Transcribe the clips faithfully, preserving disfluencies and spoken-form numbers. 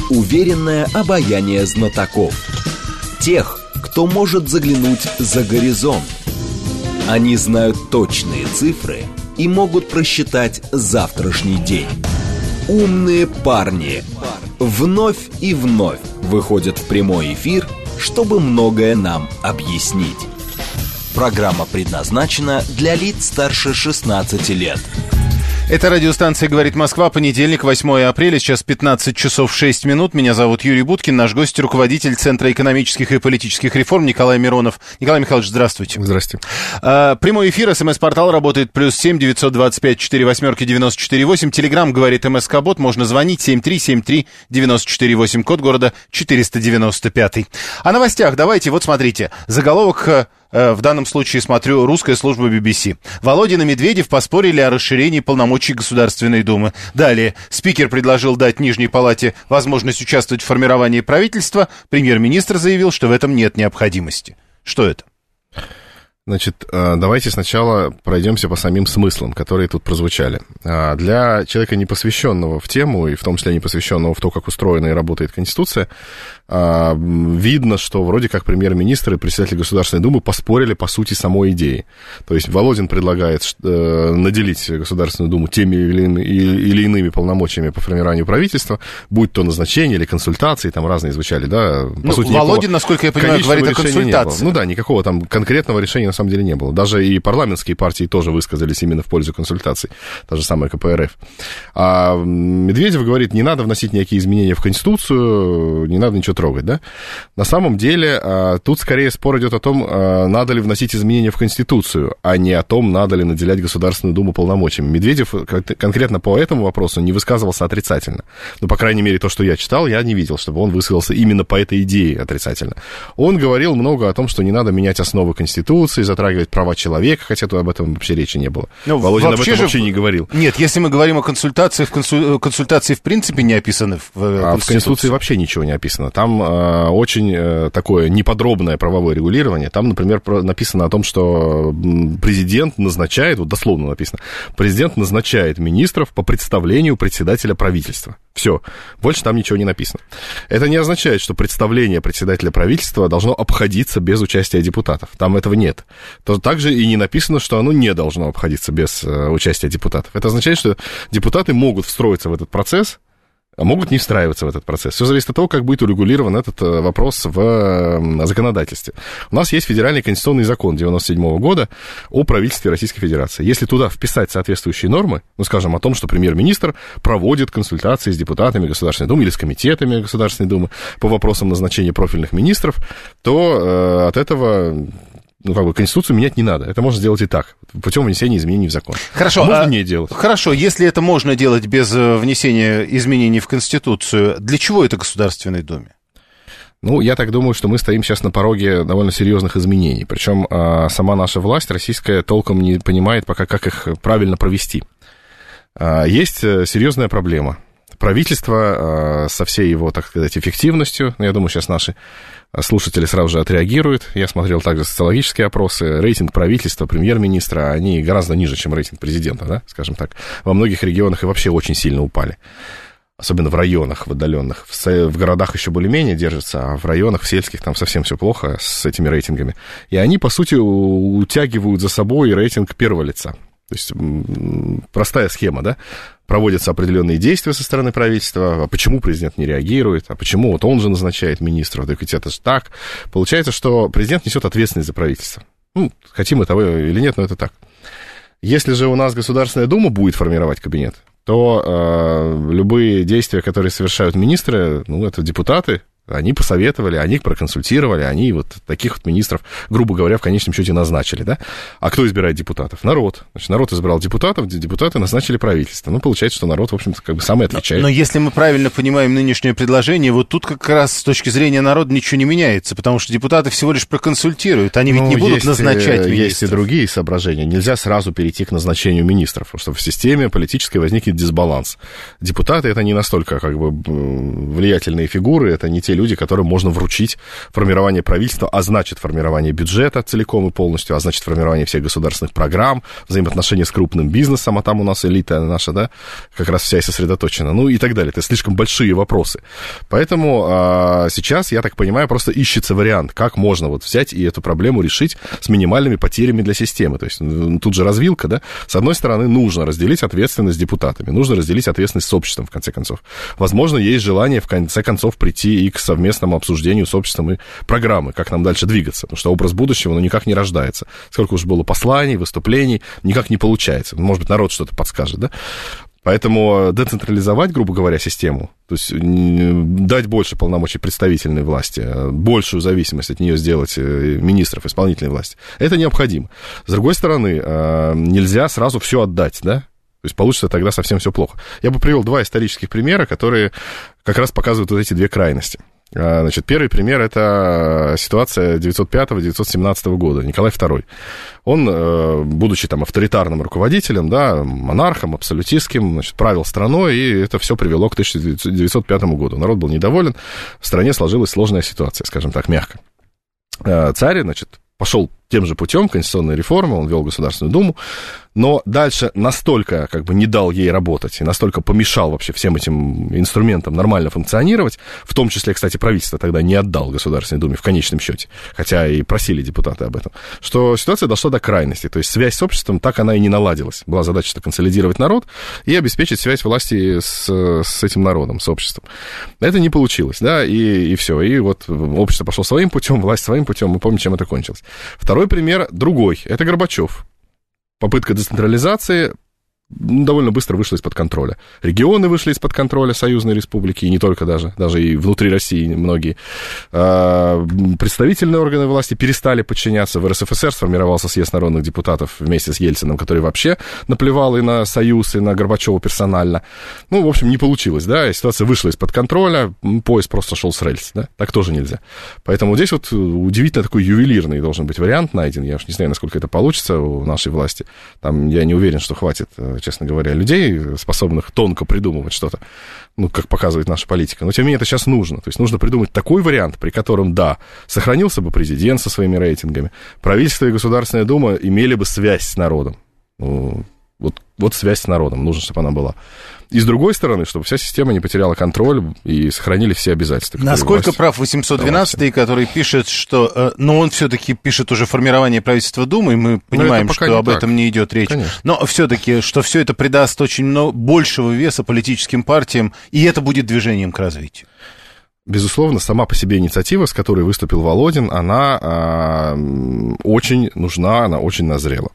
Уверенное обаяние знатоков. Тех, кто может заглянуть за горизонт. Они знают точные цифры и могут просчитать завтрашний день. Умные парни вновь и вновь выходят в прямой эфир, чтобы многое нам объяснить. Программа предназначена для лиц старше шестнадцати лет. Это радиостанция «Говорит Москва», понедельник, восьмое апреля, сейчас пятнадцать часов шесть минут. Меня зовут Юрий Буткин, наш гость, руководитель Центра экономических и политических реформ Николай Миронов. Николай Михайлович, здравствуйте. Здравствуйте. А, прямой эфир, смс-портал работает, плюс семь девятьсот двадцать пять четыре восьмерки девяносто четыре восемь. Телеграмм «Говорит МСК-бот», можно звонить семь три семь три девяносто четыре восемь, код города четыреста девяносто пять. О новостях давайте, вот смотрите, заголовок... В данном случае смотрю русская служба би би си. Володин и Медведев поспорили о расширении полномочий Государственной Думы. Далее. Спикер предложил дать Нижней Палате возможность участвовать в формировании правительства. Премьер-министр заявил, что в этом нет необходимости. Что это? Значит, давайте сначала пройдемся по самим смыслам, которые тут прозвучали. Для человека, не посвященного в тему, и в том числе не посвященного в то, как устроена и работает Конституция, видно, что вроде как премьер-министр и председатель Государственной Думы поспорили по сути самой идеи. То есть Володин предлагает наделить Государственную Думу теми или иными, или иными полномочиями по формированию правительства, будь то назначение или консультации, там разные звучали, да. По ну, сути, Володин, насколько я понимаю, говорит о консультации. Ну да, никакого там конкретного решения на самом деле не было. Даже и парламентские партии тоже высказались именно в пользу консультаций. Та же самая ка пэ эр эф. А Медведев говорит, не надо вносить никакие изменения в Конституцию, не надо ничего трогать, да? На самом деле, тут скорее спор идет о том, надо ли вносить изменения в Конституцию, а не о том, надо ли наделять Государственную Думу полномочиями. Медведев конкретно по этому вопросу не высказывался отрицательно. Ну, по крайней мере, то, что я читал, я не видел, чтобы он высказался именно по этой идее отрицательно. Он говорил много о том, что не надо менять основы Конституции, затрагивать права человека, хотя то об этом вообще речи не было. Но Володин об этом же... вообще не говорил. Нет, если мы говорим о консультациях, консуль... консультации в принципе не описаны в Конституции. А в Конституции вообще ничего не описано. Там э, очень э, такое неподробное правовое регулирование. Там, например, про, написано о том, что президент назначает, вот дословно написано, президент назначает министров по представлению председателя правительства. Все. Больше там ничего не написано. Это не означает, что представление председателя правительства должно обходиться без участия депутатов. Там этого нет. То также и не написано, что оно не должно обходиться без э, участия депутатов. Это означает, что депутаты могут встроиться в этот процесс, а могут не встраиваться в этот процесс. Все зависит от того, как будет урегулирован этот вопрос в законодательстве. У нас есть федеральный конституционный закон девяносто седьмого года о правительстве Российской Федерации. Если туда вписать соответствующие нормы, ну, скажем, о том, что премьер-министр проводит консультации с депутатами Государственной Думы или с комитетами Государственной Думы по вопросам назначения профильных министров, то э, от этого... Ну, как бы, Конституцию менять не надо. Это можно сделать и так, путем внесения изменений в закон. Хорошо. А можно а, не делать. Хорошо, если это можно делать без внесения изменений в Конституцию, для чего это Государственной Думе? Ну, я так думаю, что мы стоим сейчас на пороге довольно серьезных изменений. Причем а, сама наша власть российская толком не понимает пока, как их правильно провести. А, есть серьезная проблема. Правительство а, со всей его, так сказать, эффективностью, я думаю, сейчас наши слушатели сразу же отреагируют. Я смотрел также социологические опросы. Рейтинг правительства, премьер-министра, они гораздо ниже, чем рейтинг президента, да, скажем так. Во многих регионах и вообще очень сильно упали. Особенно в районах, в отдаленных. В, в городах еще более-менее держатся, а в районах, в сельских, там совсем все плохо с этими рейтингами. И они, по сути, утягивают за собой рейтинг первого лица. То есть простая схема, да? Проводятся определенные действия со стороны правительства, а почему президент не реагирует, а почему вот он же назначает министров, так ведь это же так. Получается, что президент несет ответственность за правительство. Ну, хотим мы того или нет, но это так. Если же у нас Государственная Дума будет формировать кабинет, то э, любые действия, которые совершают министры, ну, это депутаты, они посоветовали, они проконсультировали, они вот таких вот министров, грубо говоря, в конечном счете назначили, да? А кто избирает депутатов? Народ. Значит, народ избрал депутатов, депутаты назначили правительство. Ну, получается, что народ, в общем-то, как бы самый отвечает. Но, но если мы правильно понимаем нынешнее предложение, вот тут как раз с точки зрения народа ничего не меняется, потому что депутаты всего лишь проконсультируют, они ведь ну, не будут есть, назначать министров. Есть и другие соображения. Нельзя сразу перейти к назначению министров, потому что в системе политической возникнет дисбаланс. Депутаты — это не настолько, как бы, влиятельные фигуры, это не те те люди, которым можно вручить формирование правительства, а значит, формирование бюджета целиком и полностью, а значит, формирование всех государственных программ, взаимоотношения с крупным бизнесом, а там у нас элита наша, да, как раз вся и сосредоточена, ну и так далее. Это слишком большие вопросы. Поэтому а, сейчас, я так понимаю, просто ищется вариант, как можно вот взять и эту проблему решить с минимальными потерями для системы. То есть тут же развилка, да. С одной стороны, нужно разделить ответственность с депутатами, нужно разделить ответственность с обществом, в конце концов. Возможно, есть желание, в конце концов, прийти и к совместному обсуждению с обществом и программы, как нам дальше двигаться, потому что образ будущего, ну, никак не рождается. Сколько уж было посланий, выступлений, никак не получается. Может быть, народ что-то подскажет, да. Поэтому децентрализовать, грубо говоря, систему, то есть дать больше полномочий представительной власти, большую зависимость от нее сделать министров исполнительной власти, это необходимо. С другой стороны, нельзя сразу все отдать, да? То есть получится тогда совсем все плохо. Я бы привел два исторических примера, которые как раз показывают вот эти две крайности. Значит, первый пример – это ситуация девятьсот пятого — девятьсот семнадцатого года. Николай второй. Он, будучи там авторитарным руководителем, да, монархом, абсолютистским, значит, правил страной, и это все привело к тысяча девятьсот пятому году. Народ был недоволен, в стране сложилась сложная ситуация, скажем так, мягко. Царь, значит, пошел тем же путем конституционной реформы, он вел Государственную Думу, но дальше настолько как бы не дал ей работать и настолько помешал вообще всем этим инструментам нормально функционировать, в том числе, кстати, правительство тогда не отдал Государственной Думе в конечном счете, хотя и просили депутаты об этом, что ситуация дошла до крайности, то есть связь с обществом так она и не наладилась. Была задача консолидировать народ и обеспечить связь власти с, с этим народом, с обществом. Это не получилось, да, и, и все, и вот общество пошло своим путем, власть своим путем, мы помним, чем это кончилось. Второй пример другой, это Горбачев. Попытка децентрализации довольно быстро вышла из-под контроля. Регионы вышли из-под контроля союзной республики, и не только даже, даже и внутри России многие. Представительные органы власти перестали подчиняться. В эр эс эф эс эр сформировался съезд народных депутатов вместе с Ельциным, который вообще наплевал и на Союз, и на Горбачева персонально. Ну, в общем, не получилось, да, и ситуация вышла из-под контроля, поезд просто шел с рельс, да, так тоже нельзя. Поэтому здесь вот удивительно такой ювелирный должен быть вариант найден. Я уж не знаю, насколько это получится у нашей власти. Там я не уверен, что хватит, честно говоря, людей, способных тонко придумывать что-то, ну, как показывает наша политика. Но, тем не менее, это сейчас нужно. То есть нужно придумать такой вариант, при котором, да, сохранился бы президент со своими рейтингами, правительство и Государственная Дума имели бы связь с народом. Ну, вот, вот связь с народом, нужно, чтобы она была. И с другой стороны, чтобы вся система не потеряла контроль и сохранили все обязательства. Насколько власть... прав восемьсот двенадцатый, который пишет, что... Э, но он все-таки пишет уже формирование правительства Думы, и мы понимаем, что об так. этом не идет речь. Конечно. Но все-таки, что все это придаст очень много, большего веса политическим партиям, и это будет движением к развитию. Безусловно, сама по себе инициатива, с которой выступил Володин, она э, очень нужна, она очень назрела.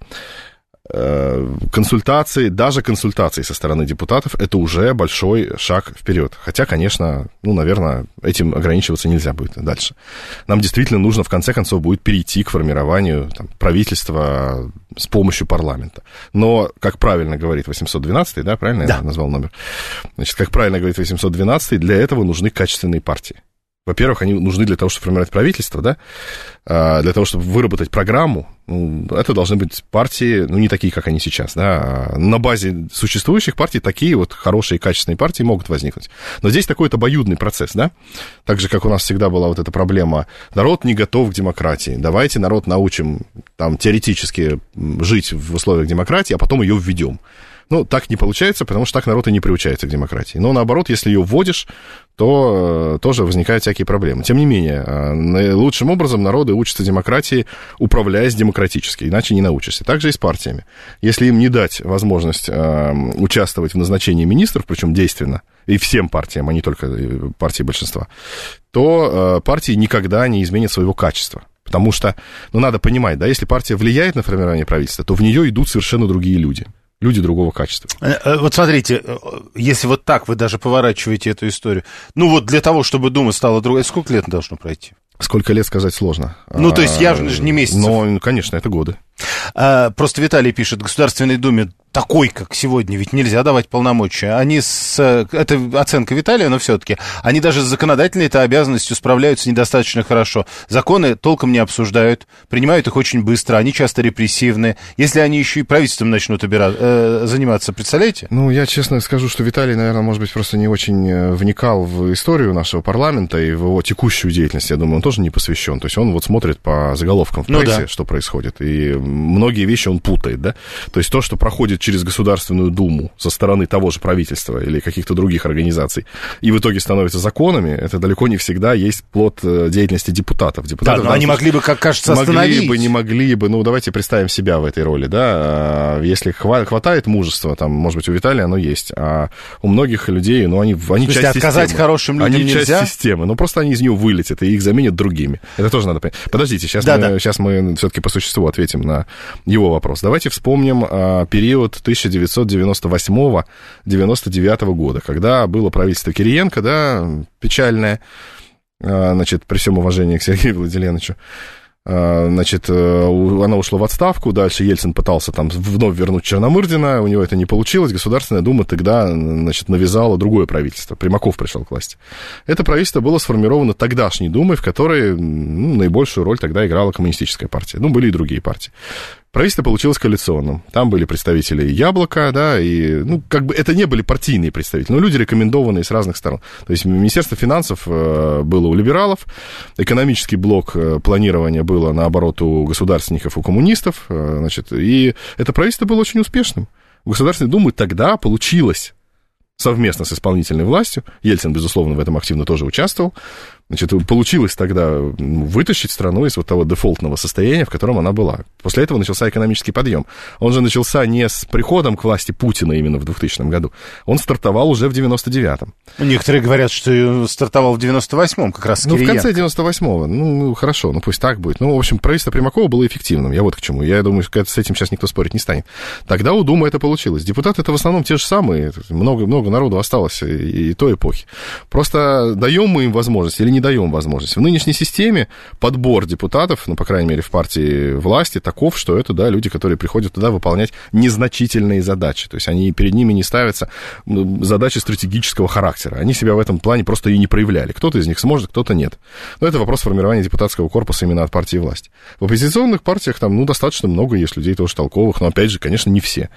Консультации, даже консультации со стороны депутатов, это уже большой шаг вперед. Хотя, конечно, ну, наверное, этим ограничиваться нельзя будет дальше. Нам действительно нужно, в конце концов, будет перейти к формированию там, правительства с помощью парламента. Но, как правильно говорит восемьсот двенадцатый, да, правильно да. я назвал номер? Значит, как правильно говорит восемьсот двенадцатый, для этого нужны качественные партии. Во-первых, они нужны для того, чтобы формировать правительство, да, для того, чтобы выработать программу. Ну, это должны быть партии, ну, не такие, как они сейчас, да. На базе существующих партий такие вот хорошие, качественные партии могут возникнуть. Но здесь такой обоюдный процесс, да. Так же, как у нас всегда была вот эта проблема, народ не готов к демократии. Давайте народ научим там теоретически жить в условиях демократии, а потом ее введем. Ну, так не получается, потому что так народ и не приучается к демократии. Но, наоборот, если ее вводишь, то тоже возникают всякие проблемы. Тем не менее, наилучшим образом народы учатся демократии, управляясь демократически, иначе не научишься. Так же и с партиями. Если им не дать возможность участвовать в назначении министров, причем действенно, и всем партиям, а не только партии большинства, то партии никогда не изменят своего качества. Потому что, ну, надо понимать, да, если партия влияет на формирование правительства, то в нее идут совершенно другие люди. Люди другого качества. Вот смотрите, если вот так вы даже поворачиваете эту историю, ну вот для того, чтобы Дума стала другой, сколько лет должно пройти? Сколько лет сказать сложно. Ну, то есть явно же не месяцев. Ну, конечно, это годы. А, просто Виталий пишет, в Государственной Думе такой, как сегодня, ведь нельзя давать полномочия. Они с... Это оценка Виталия, но все-таки. Они даже с законодательной-то обязанностью справляются недостаточно хорошо. Законы толком не обсуждают, принимают их очень быстро, они часто репрессивны. Если они еще и правительством начнут обира... э, заниматься, представляете? Ну, я честно скажу, что Виталий, наверное, может быть, просто не очень вникал в историю нашего парламента и в его текущую деятельность. Я думаю, он тоже не посвящен. То есть он вот смотрит по заголовкам в прессе, ну, да. что происходит. И многие вещи он путает, да? То есть то, что проходит через Государственную Думу со стороны того же правительства или каких-то других организаций, и в итоге становятся законами, это далеко не всегда есть плод деятельности депутатов. Депутаты, да, но они могли бы, как кажется, могли остановить. Могли бы, не могли бы, ну, давайте представим себя в этой роли, да, если хватает мужества, там, может быть, у Виталия оно есть, а у многих людей, ну, они, они часть системы. Отказать хорошим людям они нельзя? Часть системы, ну, просто они из нее вылетят, и их заменят другими. Это тоже надо понять. Подождите, сейчас, да, мы, да. сейчас мы все-таки по существу ответим на его вопрос. Давайте вспомним а, период тысяча девятьсот девяносто восьмого — девяносто девятого года, когда было правительство Кириенко, да, печальное, а, значит, при всем уважении к Сергею Владимировичу. Значит, она ушла в отставку, дальше Ельцин пытался там вновь вернуть Черномырдина, у него это не получилось, Государственная Дума тогда, значит, навязала другое правительство, Примаков пришел к власти. Это правительство было сформировано тогдашней Думой, в которой, ну, наибольшую роль тогда играла коммунистическая партия, ну, были и другие партии. Правительство получилось коалиционным. Там были представители Яблока, да, и, ну, как бы это не были партийные представители, но люди, рекомендованные с разных сторон. То есть Министерство финансов было у либералов, экономический блок планирования было, наоборот, у государственников, у коммунистов, значит, и это правительство было очень успешным. У Государственной Думы тогда получилось совместно с исполнительной властью, Ельцин, безусловно, в этом активно тоже участвовал, значит, получилось тогда вытащить страну из вот того дефолтного состояния, в котором она была. После этого начался экономический подъем. Он же начался не с приходом к власти Путина именно в двухтысячном году, он стартовал уже в девяносто девятом. Некоторые говорят, что стартовал в девяносто восьмом, как раз с Кириенко. Ну, в конце девяносто восьмого, ну, хорошо, ну, пусть так будет. Ну, в общем, правительство Примакова было эффективным, я вот к чему. Я думаю, что с этим сейчас никто спорить не станет. Тогда у Думы это получилось. Депутаты это в основном те же самые, много-много народу осталось и, и той эпохи. Просто даем мы им возможность или не даем возможность. В нынешней системе подбор депутатов, ну, по крайней мере, в партии власти, таков, что это, да, люди, которые приходят туда выполнять незначительные задачи. То есть они, перед ними не ставятся задачи стратегического характера. Они себя в этом плане просто и не проявляли. Кто-то из них сможет, кто-то нет. Но это вопрос формирования депутатского корпуса именно от партии власти. В оппозиционных партиях там, ну, достаточно много есть людей тоже толковых, но, опять же, конечно, не все.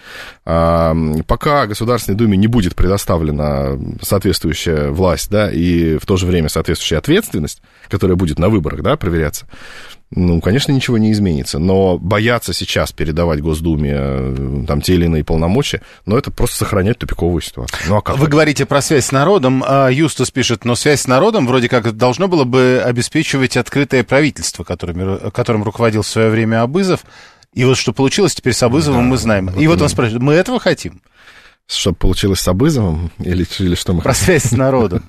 А, пока Государственной Думе не будет предоставлена соответствующая власть, да, и в то же время соответствующая ответственность, которая будет на выборах, да, проверяться, ну, конечно, ничего не изменится. Но бояться сейчас передавать Госдуме там те или иные полномочия, ну, это просто сохранять тупиковую ситуацию. Ну, а как Вы это? говорите про связь с народом. Юстас пишет, но связь с народом вроде как должно было бы обеспечивать открытое правительство, которым, которым руководил в свое время Абызов. И вот что получилось теперь с Абызовым, да, мы знаем. Вот и вот он спрашивает, мы этого хотим? Что получилось с Абызовым? Или, или что мы Про хотим? связь с народом.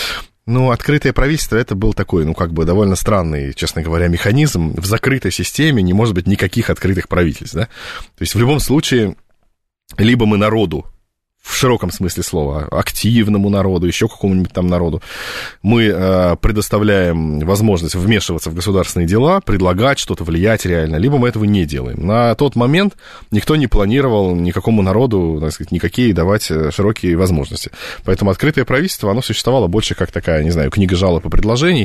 Ну, открытое правительство, это был такой, ну, как бы довольно странный, честно говоря, механизм. В закрытой системе не может быть никаких открытых правительств, да? То есть в любом случае, либо мы народу, в широком смысле слова, активному народу, еще какому-нибудь там народу, мы э, предоставляем возможность вмешиваться в государственные дела, предлагать что-то, влиять реально, либо мы этого не делаем. На тот момент никто не планировал никакому народу, так сказать, никакие давать широкие возможности. Поэтому открытое правительство, оно существовало больше как такая, не знаю, книга жалоб и предложений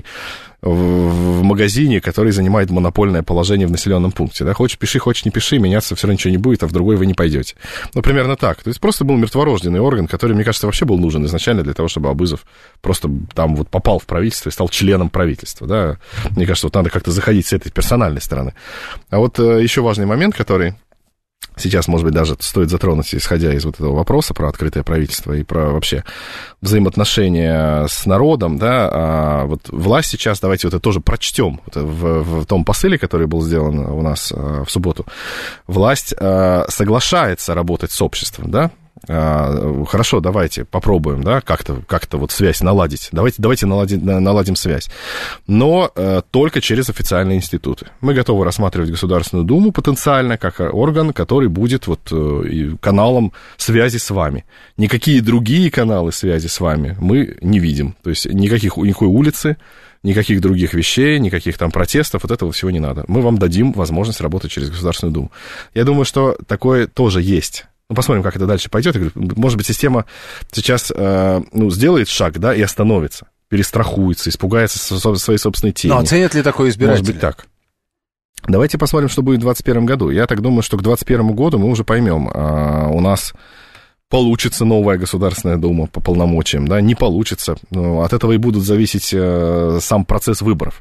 в магазине, который занимает монопольное положение в населенном пункте. Да? Хочешь пиши, хочешь не пиши, меняться все равно ничего не будет, а в другой вы не пойдете. Ну, примерно так. То есть просто был мертворожденный орган, который, мне кажется, вообще был нужен изначально для того, чтобы Абызов просто там вот попал в правительство и стал членом правительства. Да? Мне кажется, вот надо как-то заходить с этой персональной стороны. А вот еще важный момент, который сейчас, может быть, даже стоит затронуть, исходя из вот этого вопроса про открытое правительство и про вообще взаимоотношения с народом, да, а вот власть сейчас, давайте вот это тоже прочтем вот в, в том посыле, который был сделан у нас в субботу. Власть соглашается работать с обществом, да. Хорошо, давайте попробуем, да, как-то, как-то вот связь наладить. Давайте, давайте наладим, наладим связь. Но э, только через официальные институты. Мы готовы рассматривать Государственную Думу потенциально как орган, который будет вот э, каналом связи с вами. Никакие другие каналы связи с вами мы не видим. То есть никаких, никакой улицы, никаких других вещей, никаких там протестов, вот этого всего не надо. Мы вам дадим возможность работать через Государственную Думу. Я думаю, что такое тоже есть. Ну, посмотрим, как это дальше пойдет. Я говорю, может быть, система сейчас э, ну, сделает шаг, да, и остановится, перестрахуется, испугается своей собственной тени. Но оценят ли такое избиратели? Может быть, так. Давайте посмотрим, что будет в двадцать первом году. Я так думаю, что к двадцать первому году мы уже поймем, э, у нас получится новая Государственная Дума по полномочиям, да, не получится. Ну, от этого и будут зависеть э, сам процесс выборов.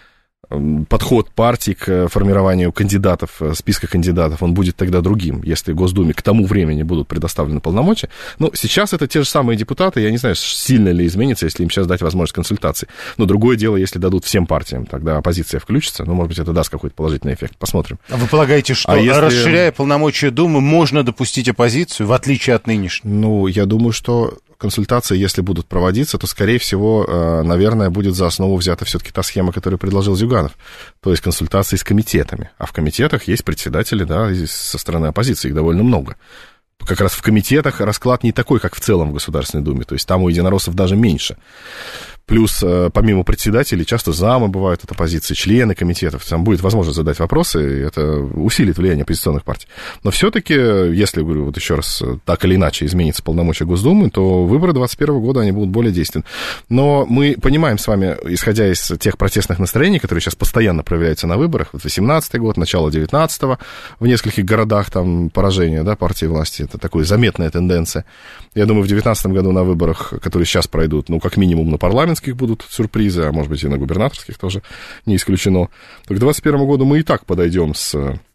Подход партии к формированию кандидатов, списка кандидатов, он будет тогда другим, если Госдуме к тому времени будут предоставлены полномочия. Но сейчас это те же самые депутаты, я не знаю, сильно ли изменится, если им сейчас дать возможность консультаций. Но другое дело, если дадут всем партиям, тогда оппозиция включится, ну, может быть, это даст какой-то положительный эффект. Посмотрим. А вы полагаете, что, а если... расширяя полномочия Думы, можно допустить оппозицию, в отличие от нынешней? Ну, я думаю, что... консультации, если будут проводиться, то, скорее всего, наверное, будет за основу взята все-таки та схема, которую предложил Зюганов, то есть консультации с комитетами. А в комитетах есть председатели, да, со стороны оппозиции, их довольно много. Как раз в комитетах расклад не такой, как в целом в Государственной Думе, то есть там у единороссов даже меньше. Плюс, помимо председателей, часто замы бывают от оппозиции, члены комитетов. Там будет возможность задать вопросы, и это усилит влияние оппозиционных партий. Но все-таки, если, говорю, вот еще раз, так или иначе изменится полномочия Госдумы, то выборы двадцать первого года, они будут более действенны. Но мы понимаем с вами, исходя из тех протестных настроений, которые сейчас постоянно проявляются на выборах, вот восемнадцатый год, начало девятнадцатого, в нескольких городах там поражение, да, партии власти, это такая заметная тенденция. Я думаю, в девятнадцатом году на выборах, которые сейчас пройдут, ну, как минимум на парламент, будут сюрпризы, а может быть и на губернаторских тоже не исключено, то к двадцать первому году мы и так подойдем с...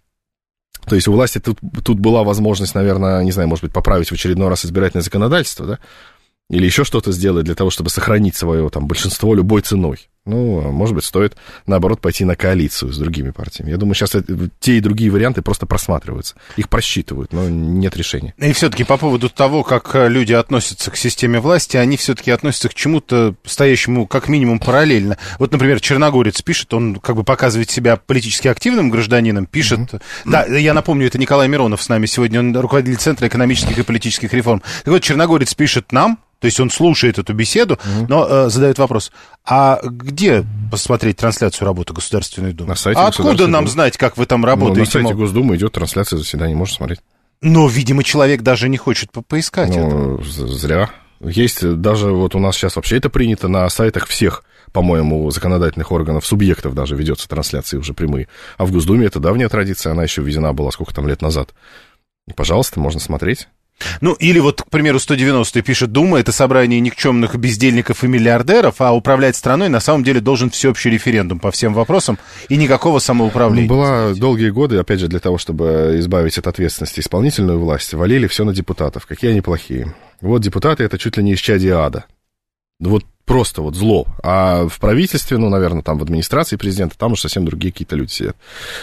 То есть у власти тут, тут была возможность, наверное, не знаю, может быть, поправить в очередной раз избирательное законодательство, да, или еще что-то сделать для того, чтобы сохранить свое там большинство любой ценой. Ну, может быть, стоит, наоборот, пойти на коалицию с другими партиями. Я думаю, сейчас те и другие варианты просто просматриваются. Их просчитывают, но нет решения. И все-таки по поводу того, как люди относятся к системе власти, они все-таки относятся к чему-то стоящему как минимум параллельно. Вот, например, Черногорец пишет, он как бы показывает себя политически активным гражданином, пишет... Mm-hmm. Да, я напомню, это Николай Миронов с нами сегодня, он руководитель Центра экономических и политических реформ. Так вот, Черногорец пишет нам, то есть он слушает эту беседу, mm-hmm. но э, задает вопрос, а где посмотреть трансляцию работы Государственной Думы? На сайте а откуда нам Думы? Знать, как вы там работаете? Ну, на сайте Госдумы идет трансляция заседаний, можно смотреть. Но, видимо, человек даже не хочет по- поискать ну, это. Зря. Есть даже, вот у нас сейчас вообще это принято, на сайтах всех, по-моему, законодательных органов, субъектов даже ведется трансляции уже прямые. А в Госдуме это давняя традиция, она еще введена была сколько там лет назад. И, пожалуйста, можно смотреть. Ну, или вот, к примеру, сто девяностый пишет, Дума — это собрание никчемных бездельников и миллиардеров, а управлять страной на самом деле должен всеобщий референдум по всем вопросам и никакого самоуправления. Ну, была долгие годы, опять же, для того, чтобы избавить от ответственности исполнительную власть, валили все на депутатов. Какие они плохие. Вот депутаты — это чуть ли не исчадие ада. Вот просто вот зло. А в правительстве, ну, наверное, там в администрации президента, там уж совсем другие какие-то люди сидят.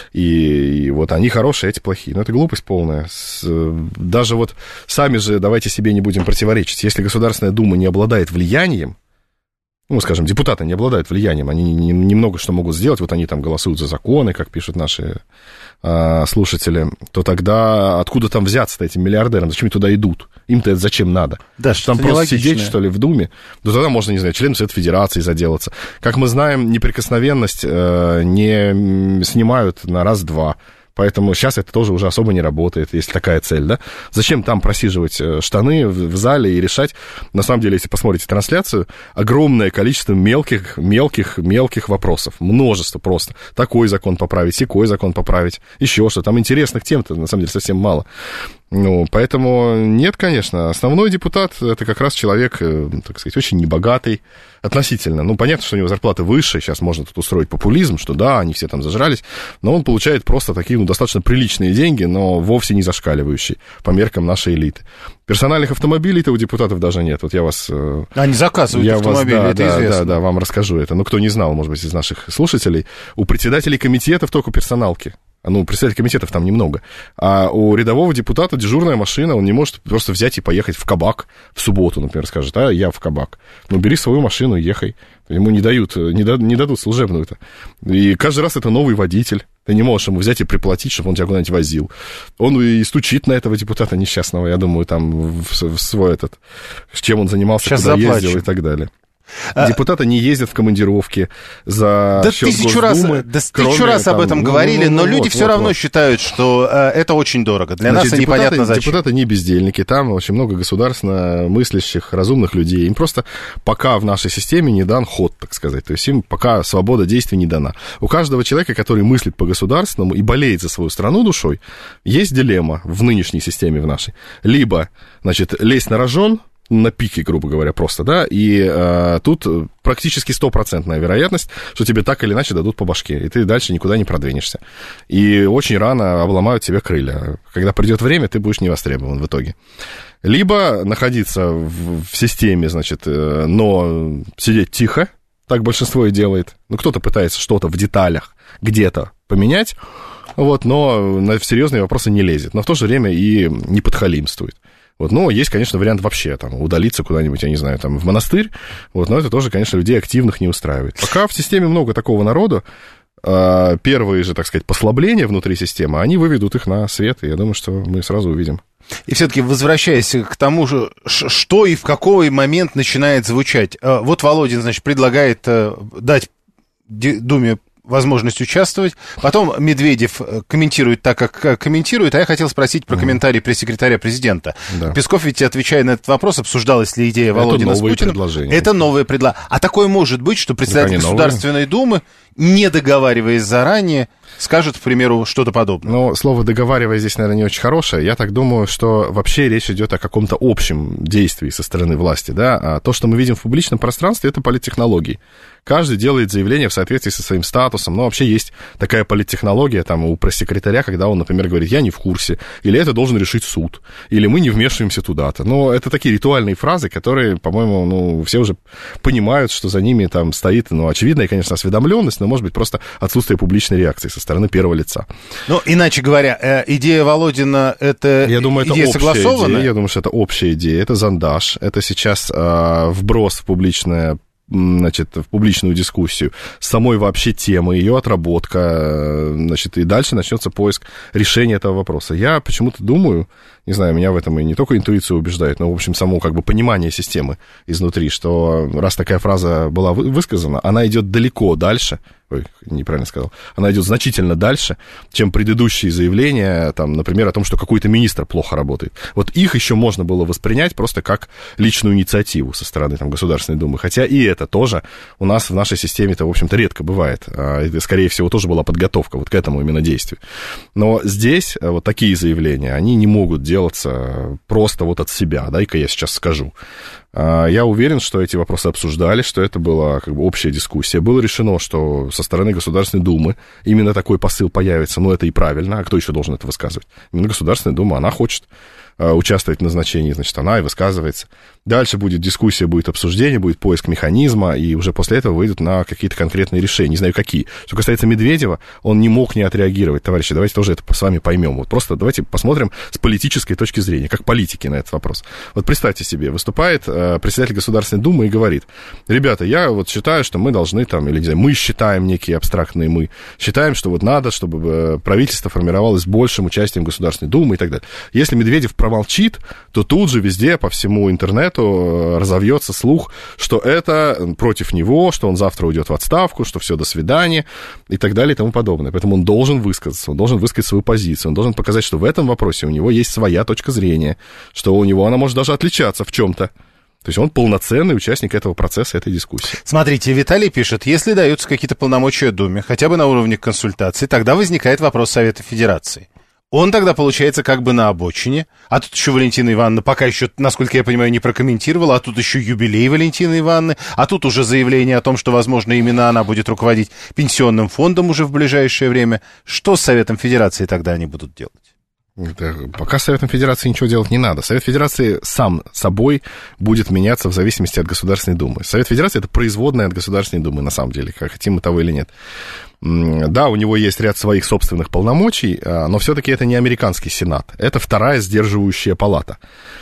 И, и вот они хорошие, эти плохие. Но это глупость полная. С, даже вот сами же давайте себе не будем противоречить. Если Государственная Дума не обладает влиянием, ну, скажем, депутаты не обладают влиянием, они немного не что могут сделать, вот они там голосуют за законы, как пишут наши э, слушатели, то тогда откуда там взяться-то этим миллиардерам? Зачем они туда идут? Им-то это зачем надо? Да, там просто нелогичное. Сидеть, что ли, в Думе? Ну, тогда можно, не знаю, членом Совета Федерации заделаться. Как мы знаем, неприкосновенность э, не снимают на раз-два. Поэтому сейчас это тоже уже особо не работает, если такая цель, да? Зачем там просиживать штаны в зале и решать? На самом деле, если посмотрите трансляцию, огромное количество мелких, мелких, мелких вопросов. Множество просто. Такой закон поправить, сякой закон поправить, еще что. Там интересных тем-то, на самом деле, совсем мало. Ну, поэтому нет, конечно. Основной депутат — это как раз человек, так сказать, очень небогатый относительно. Ну, понятно, что у него зарплата выше, сейчас можно тут устроить популизм, что да, они все там зажрались, но он получает просто такие, ну, достаточно приличные деньги, но вовсе не зашкаливающие по меркам нашей элиты. Персональных автомобилей-то у депутатов даже нет. Вот я вас... Они заказывают я автомобили, вас, да, это да, известно. Да, да, вам расскажу это. Ну, кто не знал, может быть, из наших слушателей, у председателей комитетов только персоналки. Ну, представителей комитетов там немного. А у рядового депутата дежурная машина, он не может просто взять и поехать в кабак в субботу, например, скажет, а я в кабак. Ну, бери свою машину и ехай. Ему не дают, не, да, не дадут служебную-то. И каждый раз это новый водитель. Ты не можешь ему взять и приплатить, чтобы он тебя куда-нибудь возил. Он и стучит на этого депутата несчастного, я думаю, там в, в свой этот... С чем он занимался, сейчас куда заплачу. ездил и так далее. Депутаты не ездят в командировки за да счет тысячу раз, Госдумы. да кроме, тысячу раз там, об этом ну, говорили, ну, ну, но вот, люди вот, все вот, равно вот. считают, что э, это очень дорого. Для Значит, нас депутаты, непонятно зачем. Депутаты не бездельники, там очень много государственно мыслящих, разумных людей. Им просто пока в нашей системе не дан ход, так сказать. То есть им пока свобода действий не дана. У каждого человека, который мыслит по-государственному и болеет за свою страну душой, есть дилемма в нынешней системе, в нашей. Либо, значит, лезть на рожон, на пике, грубо говоря, просто, да, и э, тут практически стопроцентная вероятность, что тебе так или иначе дадут по башке, и ты дальше никуда не продвинешься. И очень рано обломают тебе крылья. Когда придет время, ты будешь не востребован в итоге. Либо находиться в, в системе, значит, э, но сидеть тихо, так большинство и делает. Ну, кто-то пытается что-то в деталях где-то поменять, вот, но на серьезные вопросы не лезет, но в то же время и не подхалимствует. Вот, но есть, конечно, вариант вообще там удалиться куда-нибудь, я не знаю, там в монастырь, вот, но это тоже, конечно, людей активных не устраивает. Пока в системе много такого народу, первые же, так сказать, послабления внутри системы, они выведут их на свет, и я думаю, что мы сразу увидим. И все-таки возвращаясь к тому же, что и в какой момент начинает звучать. Вот Володин, значит, предлагает дать Думе возможность участвовать. Потом Медведев комментирует так, как комментирует, а я хотел спросить про mm. комментарий пресс-секретаря президента. Да. Песков ведь, отвечая на этот вопрос, обсуждалась ли идея Володина с Путиным. Это новое предложение. А такое может быть, что председатель Государственной новые. Думы, не договариваясь заранее, скажет, к примеру, что-то подобное. Ну, слово «договариваясь» здесь, наверное, не очень хорошее. Я так думаю, что вообще речь идет о каком-то общем действии со стороны власти, да. А то, что мы видим в публичном пространстве, это политтехнологии. Каждый делает заявление в соответствии со своим статусом, но вообще есть такая политтехнология там у пресс-секретаря, когда он, например, говорит, я не в курсе, или это должен решить суд, или мы не вмешиваемся туда-то. Но это такие ритуальные фразы, которые, по-моему, ну, все уже понимают, что за ними там стоит, ну, очевидная, конечно, осведомленность, но, может быть, просто отсутствие публичной реакции со стороны первого лица. Ну, иначе говоря, идея Володина, это я думаю, это идея согласованная? Идея, я думаю, что это общая идея, это зондаж, это сейчас э, вброс в публичное значит, в публичную дискуссию, самой вообще темы, ее отработка, значит, и дальше начнется поиск решения этого вопроса. Я почему-то думаю, не знаю, меня в этом и не только интуиция убеждает, но, в общем, само как бы понимание системы изнутри, что раз такая фраза была высказана, она идет далеко дальше, ой, неправильно сказал, она идет значительно дальше, чем предыдущие заявления, там, например, о том, что какой-то министр плохо работает. Вот их еще можно было воспринять просто как личную инициативу со стороны там, Государственной Думы, хотя и это тоже у нас в нашей системе-то, в общем-то, редко бывает. Это, скорее всего, тоже была подготовка вот к этому именно действию. Но здесь вот такие заявления, они не могут делаться просто вот от себя, дай-ка я сейчас скажу. Я уверен, что эти вопросы обсуждали, что это была как бы общая дискуссия. Было решено, что со стороны Государственной Думы именно такой посыл появится, но это и правильно. А кто еще должен это высказывать? Именно Государственная Дума, она хочет участвовать в назначении, значит, она и высказывается. Дальше будет дискуссия, будет обсуждение, будет поиск механизма, и уже после этого выйдут на какие-то конкретные решения. Не знаю, какие. Что касается Медведева, он не мог не отреагировать. Товарищи, давайте тоже это с вами поймем. Вот просто давайте посмотрим с политической точки зрения, как политики на этот вопрос. Вот представьте себе, выступает э, председатель Государственной Думы и говорит, ребята, я вот считаю, что мы должны там, или не знаю, мы считаем некие абстрактные мы, считаем, что вот надо, чтобы правительство формировалось с большим участием Государственной Думы и так далее. Если Медведев промолчит, то тут же везде по всему интернету разовьется слух, что это против него, что он завтра уйдет в отставку, что все, до свидания и так далее и тому подобное. Поэтому он должен высказаться, он должен высказать свою позицию, он должен показать, что в этом вопросе у него есть своя точка зрения, что у него она может даже отличаться в чем-то. То есть он полноценный участник этого процесса, этой дискуссии. Смотрите, Виталий пишет, если даются какие-то полномочия Думе, хотя бы на уровне консультаций, тогда возникает вопрос Совета Федерации. Он тогда, получается, как бы на обочине, а тут еще Валентина Ивановна пока еще, насколько я понимаю, не прокомментировала, а тут еще юбилей Валентины Ивановны, а тут уже заявление о том, что, возможно, именно она будет руководить пенсионным фондом уже в ближайшее время. Что с Советом Федерации тогда они будут делать? Это, пока Советом Федерации ничего делать не надо. Совет Федерации сам собой будет меняться в зависимости от Государственной Думы. Совет Федерации — это производная от Государственной Думы, на самом деле, как хотим мы того или нет. Да, у него есть ряд своих собственных полномочий, но все-таки это не американский Сенат. Это вторая сдерживающая палата.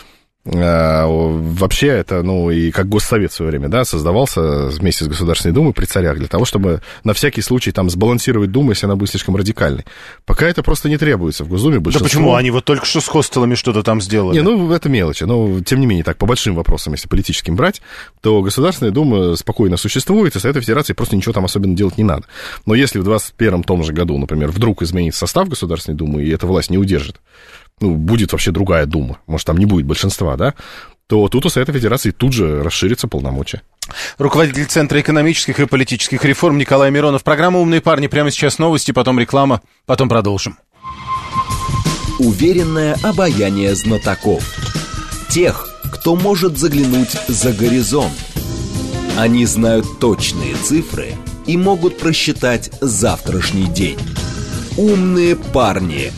Вообще это, ну, и как Госсовет в свое время, да, создавался вместе с Государственной Думой при царях для того, чтобы на всякий случай там сбалансировать Думу, если она будет слишком радикальной. Пока это просто не требуется в Госдуме. Да почему? Они вот только что с хостелами что-то там сделали. Не, ну, это мелочи. Но, тем не менее, так, по большим вопросам, если политическим брать, то Государственная Дума спокойно существует, и Совет Федерации просто ничего там особенно делать не надо. Но если в двадцать первом том же году, например, вдруг изменится состав Государственной Думы, и эта власть не удержит, ну, будет вообще другая Дума, может, там не будет большинства, да, то тут у Совета Федерации тут же расширится полномочия. Руководитель Центра экономических и политических реформ Николай Миронов. Программа «Умные парни». Прямо сейчас новости, потом реклама, потом продолжим. Уверенное обаяние знатоков. Тех, кто может заглянуть за горизонт. Они знают точные цифры и могут просчитать завтрашний день. «Умные парни».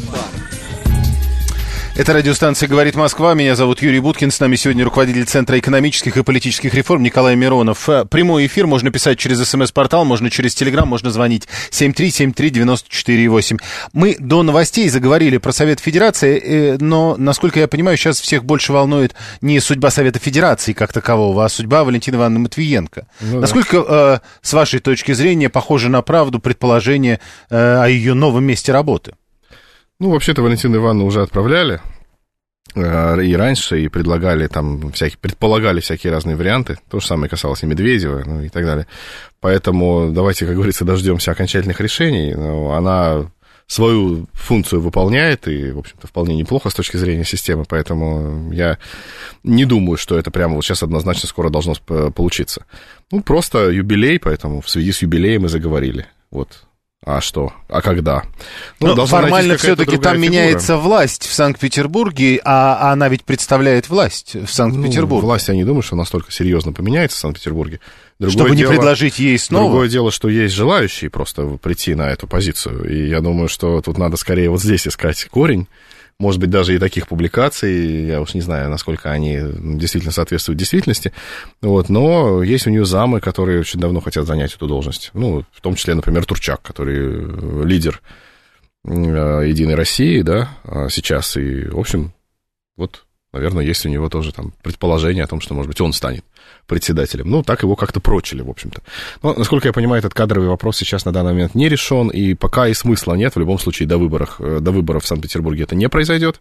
Это радиостанция «Говорит Москва». Меня зовут Юрий Буткин. С нами сегодня руководитель Центра экономических и политических реформ Николай Миронов. Прямой эфир можно писать через СМС-портал, можно через Телеграм, можно звонить семь три семь три девяносто четыре восемь. Мы до новостей заговорили про Совет Федерации, но, насколько я понимаю, сейчас всех больше волнует не судьба Совета Федерации как такового, а судьба Валентины Ивановны Матвиенко. Ну, насколько, да. э, с вашей точки зрения, похоже на правду предположение э, о ее новом месте работы? Ну, вообще-то Валентину Ивановну уже отправляли э, и раньше, и предлагали там, всякие, предполагали всякие разные варианты. То же самое касалось и Медведева, ну, и так далее. Поэтому давайте, как говорится, дождемся окончательных решений. Но она свою функцию выполняет, и, в общем-то, вполне неплохо с точки зрения системы, поэтому я не думаю, что это прямо вот сейчас однозначно скоро должно получиться. Ну, просто юбилей, поэтому в связи с юбилеем мы заговорили, вот. А что? А когда? Ну, Но формально все-таки там фигура. Меняется власть в Санкт-Петербурге, а она ведь представляет власть в Санкт-Петербурге. Ну, власть, я не думаю, что настолько серьезно поменяется в Санкт-Петербурге. Другое Чтобы дело, не предложить ей снова. Другое дело, что есть желающие просто прийти на эту позицию. И я думаю, что тут надо скорее вот здесь искать корень. Может быть, даже и таких публикаций, я уж не знаю, насколько они действительно соответствуют действительности, вот, но есть у нее замы, которые очень давно хотят занять эту должность, ну, в том числе, например, Турчак, который лидер «Единой России», да, сейчас, и, в общем, вот, наверное, есть у него тоже там предположение о том, что, может быть, он станет председателем. Ну, так его как-то прочили, в общем-то. Но, насколько я понимаю, этот кадровый вопрос сейчас на данный момент не решен, и пока и смысла нет, в любом случае, до выборов, до выборов в Санкт-Петербурге это не произойдет.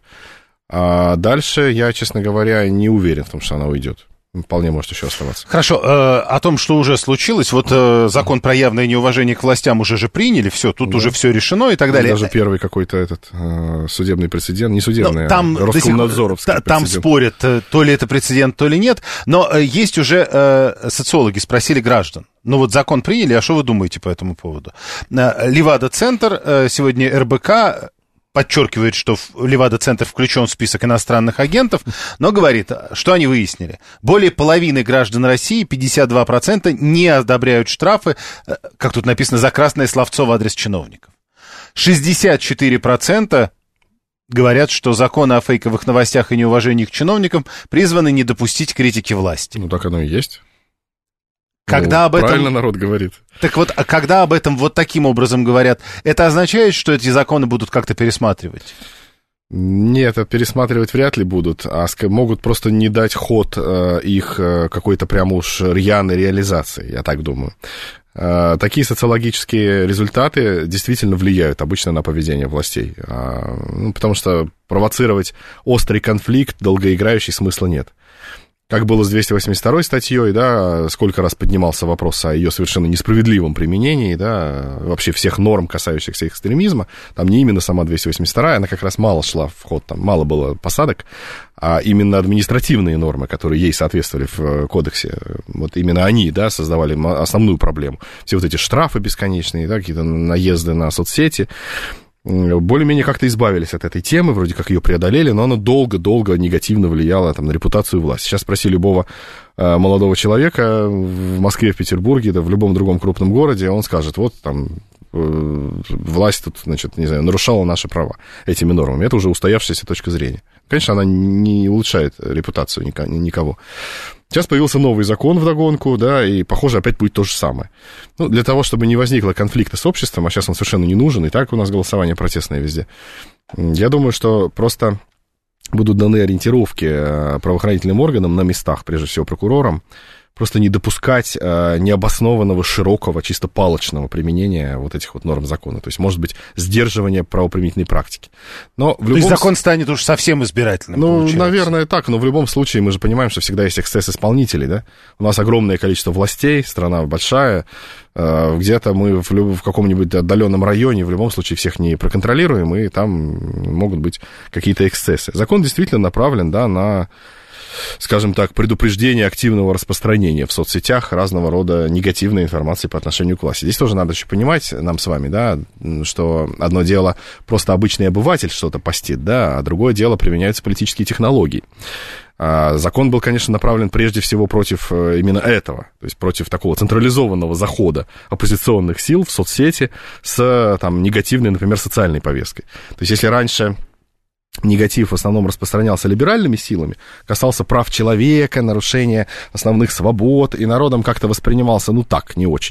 А дальше я, честно говоря, не уверен в том, что она уйдет. Вполне может еще оставаться. Хорошо, э, о том, что уже случилось, вот э, закон про явное неуважение к властям уже же приняли, все, тут да. уже все решено и так далее. Даже первый какой-то этот э, судебный прецедент, не судебный, но там а Роскомнадзоровский сих... Там спорят, то ли это прецедент, то ли нет, но э, есть уже э, социологи спросили граждан. Ну вот закон приняли, а что вы думаете по этому поводу? Э, Левада-центр, э, сегодня эр бэ ка... подчеркивает, что Левада-центр включен в список иностранных агентов, но говорит, что они выяснили. Более половины граждан России, пятьдесят два процента, не одобряют штрафы, как тут написано, за красное словцо в адрес чиновников. шестьдесят четыре процента говорят, что законы о фейковых новостях и неуважении к чиновникам призваны не допустить критики власти. Ну, так оно и есть. Когда ну, об этом... Правильно народ говорит. Так вот, а когда об этом вот таким образом говорят, это означает, что эти законы будут как-то пересматривать? Нет, пересматривать вряд ли будут, а могут просто не дать ход э, их э, какой-то прямо уж рьяной реализации, я так думаю. Э, такие социологические результаты действительно влияют обычно на поведение властей, э, ну, потому что провоцировать острый конфликт, долгоиграющий, смысла нет. Как было с двести восемьдесят второй статьей, да, сколько раз поднимался вопрос о ее совершенно несправедливом применении, да, вообще всех норм, касающихся экстремизма, там не именно сама двести восемьдесят вторая, она как раз мало шла в ход, там мало было посадок, а именно административные нормы, которые ей соответствовали в кодексе, вот именно они, да, создавали основную проблему. Все вот эти штрафы бесконечные, да, какие-то наезды на соцсети, более-менее как-то избавились от этой темы, вроде как ее преодолели, но она долго-долго негативно влияла там, на репутацию власти. Сейчас спроси любого э, молодого человека в Москве, в Петербурге, да, в любом другом крупном городе, он скажет, вот там э, власть тут, значит, не знаю, нарушала наши права этими нормами. Это уже устоявшаяся точка зрения. Конечно, она не улучшает репутацию никого. Сейчас появился новый закон вдогонку, да, и, похоже, опять будет то же самое. Ну, для того, чтобы не возникло конфликта с обществом, а сейчас он совершенно не нужен, и так у нас голосование протестное везде, я думаю, что просто будут даны ориентировки правоохранительным органам на местах, прежде всего прокурорам, просто не допускать э, необоснованного, широкого, чисто палочного применения вот этих вот норм закона. То есть, может быть, сдерживание правоприменительной практики. Но в любом... То есть закон станет уж совсем избирательным, Ну, получается. наверное, так, но в любом случае мы же понимаем, что всегда есть эксцесс исполнителей, да? У нас огромное количество властей, страна большая, э, где-то мы в, люб... в каком-нибудь отдаленном районе в любом случае всех не проконтролируем, и там могут быть какие-то эксцессы. Закон действительно направлен, да, на... скажем так, предупреждение активного распространения в соцсетях разного рода негативной информации по отношению к власти. Здесь тоже надо еще понимать нам с вами, да, что одно дело просто обычный обыватель что-то постит, да, а другое дело применяются политические технологии. Закон был, конечно, направлен прежде всего против именно этого, то есть против такого централизованного захода оппозиционных сил в соцсети с там, негативной, например, социальной повесткой. То есть если раньше... негатив в основном распространялся либеральными силами, касался прав человека, нарушения основных свобод, и народом как-то воспринимался, ну так, не очень,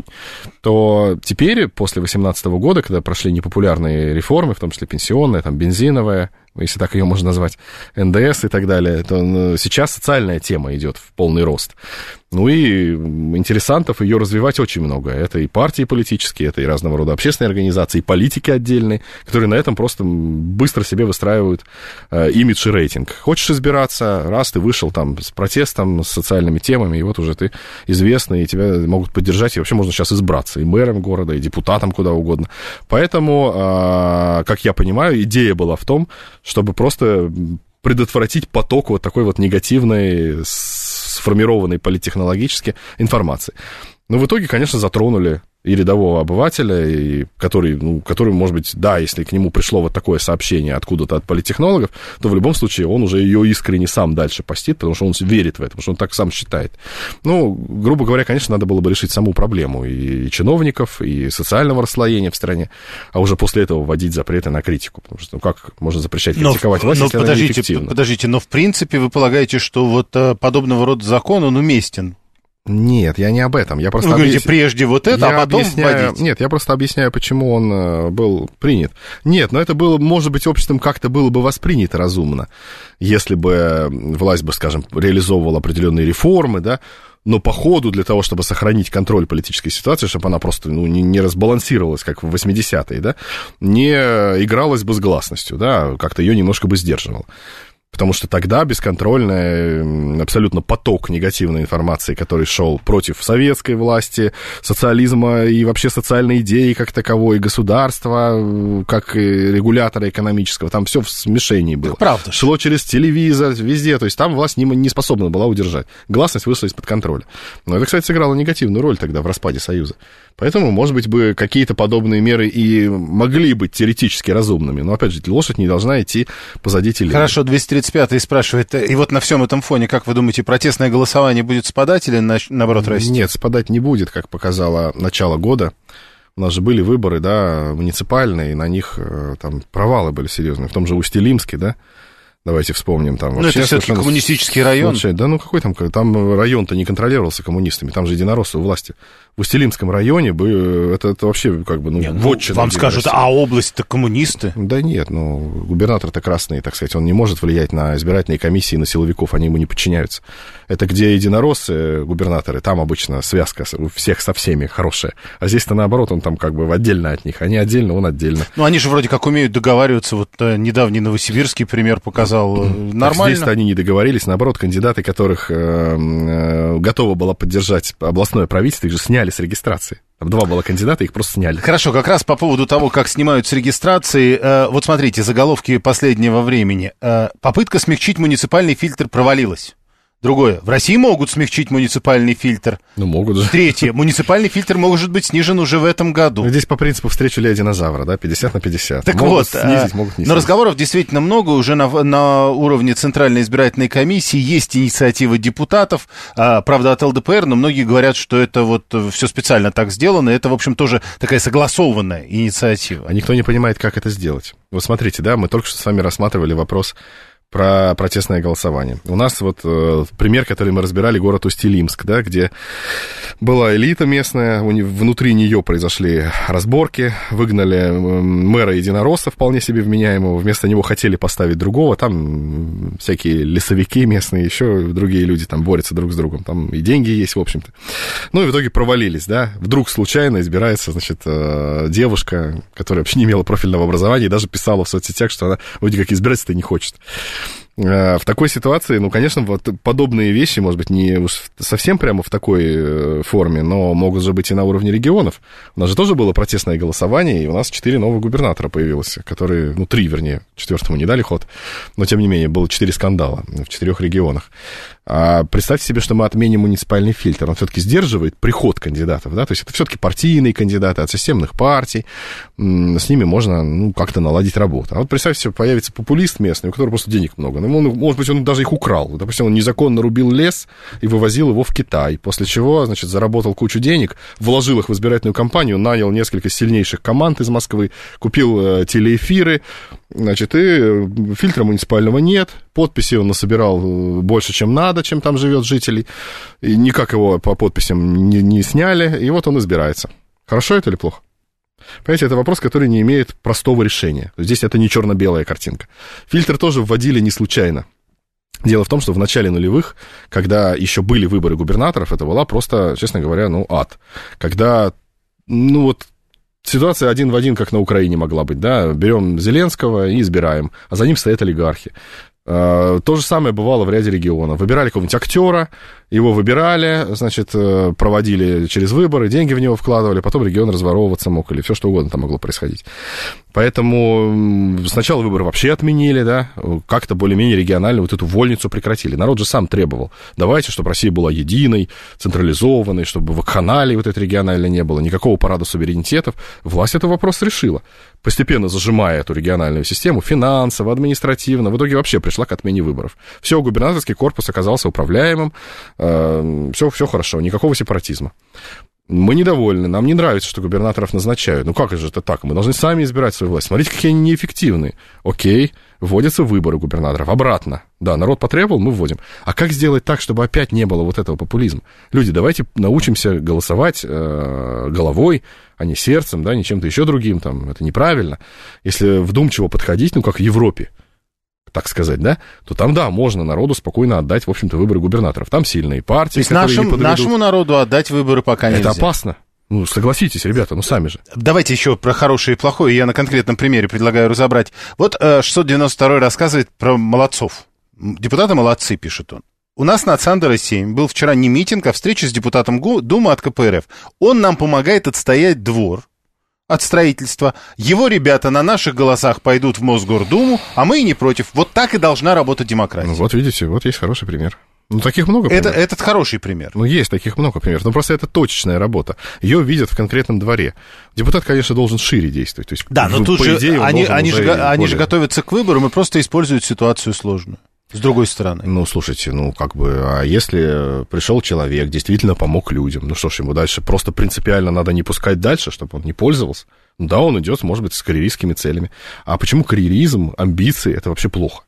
то теперь, после две тысячи восемнадцатого года, когда прошли непопулярные реформы, в том числе пенсионная, там, бензиновая, если так ее можно назвать, эн дэ эс и так далее, то ну, сейчас социальная тема идет в полный рост. Ну и интересантов ее развивать очень много. Это и партии политические, это и разного рода общественные организации, и политики отдельные, которые на этом просто быстро себе выстраивают э, имидж и рейтинг. Хочешь избираться, раз ты вышел там с протестом, с социальными темами, и вот уже ты известный, и тебя могут поддержать, и вообще можно сейчас избраться и мэром города, и депутатом куда угодно. Поэтому, э, как я понимаю, идея была в том, чтобы просто предотвратить поток вот такой вот негативной, сформированной политтехнологически информации. Но в итоге, конечно, затронули и рядового обывателя, и который, ну, который, может быть, да, если к нему пришло вот такое сообщение откуда-то от политтехнологов, то в любом случае он уже ее искренне сам дальше постит, потому что он верит в это, потому что он так сам считает. Ну, грубо говоря, конечно, надо было бы решить саму проблему и чиновников, и социального расслоения в стране, а уже после этого вводить запреты на критику, потому что ну, как можно запрещать критиковать власть, если она неэффективна? Подождите, но в принципе вы полагаете, что вот подобного рода закон, он уместен? Нет, я не об этом. Я просто Вы говорите, объяс... прежде вот это, я а потом объясняю... вводить. Нет, я просто объясняю, почему он был принят. Нет, но это было, может быть, обществом как-то было бы воспринято разумно, если бы власть бы, скажем, реализовывала определенные реформы, да, но по ходу для того, чтобы сохранить контроль политической ситуации, чтобы она просто ну, не, не разбалансировалась, как в восьмидесятые, да, не игралась бы с гласностью, да, как-то ее немножко бы сдерживал. Потому что тогда бесконтрольный абсолютно поток негативной информации, который шел против советской власти, социализма и вообще социальной идеи как таковой, государства, как регулятора экономического, там все в смешении было. Правда. Шло через телевизор, везде, то есть там власть не, не способна была удержать. Гласность вышла из-под контроля. Но это, кстати, сыграло негативную роль тогда в распаде Союза. Поэтому, может быть, бы какие-то подобные меры и могли быть теоретически разумными. Но, опять же, лошадь не должна идти позади телеги. Хорошо, двести тридцать пятый спрашивает, и вот на всем этом фоне, как вы думаете, протестное голосование будет спадать или, наоборот, расти? Нет, спадать не будет, как показало начало года. У нас же были выборы, да, муниципальные, и на них там провалы были серьезные. В том же Усть-Илимске, да. Давайте вспомним там. Ну, это все-таки коммунистический район. Да ну какой там, там район-то не контролировался коммунистами, там же единороссы у власти. В Усть-Илимском районе бы, это, это вообще как бы, ну, не, ну вотчина. Вам скажут, России. А область-то коммунисты? Да нет, ну, губернатор-то красный, так сказать, он не может влиять на избирательные комиссии, на силовиков, они ему не подчиняются. Это где единороссы, губернаторы, там обычно связка у всех со всеми хорошая. А здесь-то наоборот, он там как бы отдельно от них, они отдельно, он отдельно. Ну, они же вроде как умеют договариваться, вот недавний новосибирский пример показал, нормально. Здесь-то они не договорились, наоборот, кандидаты, которых э, э, готово было поддержать областное правительство, их же сняли с регистрации. Там два было кандидата, их просто сняли. Хорошо, как раз по поводу того, как снимают с регистрации. Э, вот смотрите, заголовки последнего времени. Э, попытка смягчить муниципальный фильтр провалилась. Другое. В России могут смягчить муниципальный фильтр. Ну, могут же. Третье. Муниципальный фильтр может быть снижен уже в этом году. Ну, здесь по принципу встречи Лео динозавра, да, пятьдесят на пятьдесят. Так могут вот, снизить, могут не снизить. Но разговоров действительно много. Уже на, на уровне Центральной избирательной комиссии есть инициатива депутатов. А, правда, от эл дэ пэ эр, но многие говорят, что это вот все специально так сделано. Это, в общем, тоже такая согласованная инициатива. А никто не понимает, как это сделать. Вот смотрите, да, мы только что с вами рассматривали вопрос про протестное голосование. У нас вот э, пример, который мы разбирали, город Усть-Илимск, да, где была элита местная, у не, внутри нее произошли разборки, выгнали э, мэра единоросса, вполне себе вменяемого, вместо него хотели поставить другого, там всякие лесовики местные, еще другие люди там борются друг с другом, там и деньги есть, в общем-то. Ну и в итоге провалились, да, вдруг случайно избирается, значит, э, девушка, которая вообще не имела профильного образования и даже писала в соцсетях, что она вроде как избираться-то не хочет. В такой ситуации, ну, конечно, вот подобные вещи, может быть, не уж совсем прямо в такой форме, но могут же быть и на уровне регионов. У нас же тоже было протестное голосование, и у нас четыре новых губернатора появилось, которые, ну, три, вернее, четвертому не дали ход, но, тем не менее, было четыре скандала в четырех регионах. А представьте себе, что мы отменим муниципальный фильтр. Он все-таки сдерживает приход кандидатов, да, то есть это все-таки партийные кандидаты от системных партий, с ними можно, ну, как-то наладить работу. А вот представьте себе, появится популист местный, у которого просто денег много. Ну, он, может быть, он даже их украл. Допустим, он незаконно рубил лес и вывозил его в Китай, после чего, значит, заработал кучу денег, вложил их в избирательную кампанию, нанял несколько сильнейших команд из Москвы, купил э, телеэфиры, значит, и фильтра муниципального нет, подписи он насобирал больше, чем надо, чем там живет жителей, и никак его по подписям не, не сняли, и вот он избирается. Хорошо это или плохо? Понимаете, это вопрос, который не имеет простого решения. Здесь это не черно-белая картинка. Фильтр тоже вводили не случайно. Дело в том, что в начале нулевых, когда еще были выборы губернаторов, это была просто, честно говоря, ну, ад. Когда, ну, вот, ситуация один в один, как на Украине могла быть, да, берем Зеленского и избираем, а за ним стоят олигархи. То же самое бывало в ряде регионов. Выбирали какого-нибудь актера, его выбирали, значит, проводили через выборы, деньги в него вкладывали, потом регион разворовываться мог, или все что угодно там могло происходить. Поэтому сначала выборы вообще отменили, да, как-то более-менее регионально вот эту вольницу прекратили. Народ же сам требовал. Давайте, чтобы Россия была единой, централизованной, чтобы вакханалии вот этой региональной не было, никакого парада суверенитетов. Власть этот вопрос решила, постепенно зажимая эту региональную систему финансово, административно. В итоге вообще пришла к отмене выборов. Все, губернаторский корпус оказался управляемым, э, все, все хорошо, никакого сепаратизма. Мы недовольны, нам не нравится, что губернаторов назначают. Ну как же это так? Мы должны сами избирать свою власть. Смотрите, какие они неэффективные. Окей, вводятся выборы губернаторов. Обратно. Да, народ потребовал, мы вводим. А как сделать так, чтобы опять не было вот этого популизма? Люди, давайте научимся голосовать э, головой, а не сердцем, да, не чем-то еще другим. Там, это неправильно. Если вдумчиво подходить, ну как в Европе, так сказать, да, то там, да, можно народу спокойно отдать, в общем-то, выборы губернаторов. Там сильные партии, то есть нашим, нашему народу отдать выборы пока нельзя. Это опасно. Ну, согласитесь, ребята, ну сами же. Давайте еще про хорошее и плохое. Я на конкретном примере предлагаю разобрать. Вот шестьсот девяносто второй рассказывает про молодцов. Депутаты молодцы, пишет он. У нас на Цандера семь был вчера не митинг, а встреча с депутатом Думы от ка пэ эр эф. Он нам помогает отстоять двор от строительства. Его ребята на наших голосах пойдут в Мосгордуму, а мы и не против. Вот так и должна работать демократия. Ну, вот видите, вот есть хороший пример. Ну, таких много примеров. Это, этот хороший пример. Ну, есть таких много примеров. Но просто это точечная работа. Ее видят в конкретном дворе. Депутат, конечно, должен шире действовать. То есть, да, но тут же идее, они, они, же, более... они же готовятся к выборам и просто используют ситуацию сложную. С другой стороны. Ну, слушайте, ну, как бы, а если пришел человек, действительно помог людям, ну, что ж, ему дальше просто принципиально надо не пускать дальше, чтобы он не пользовался. Ну, да, он идет, может быть, с карьеристскими целями. А почему карьеризм, амбиции, это вообще плохо?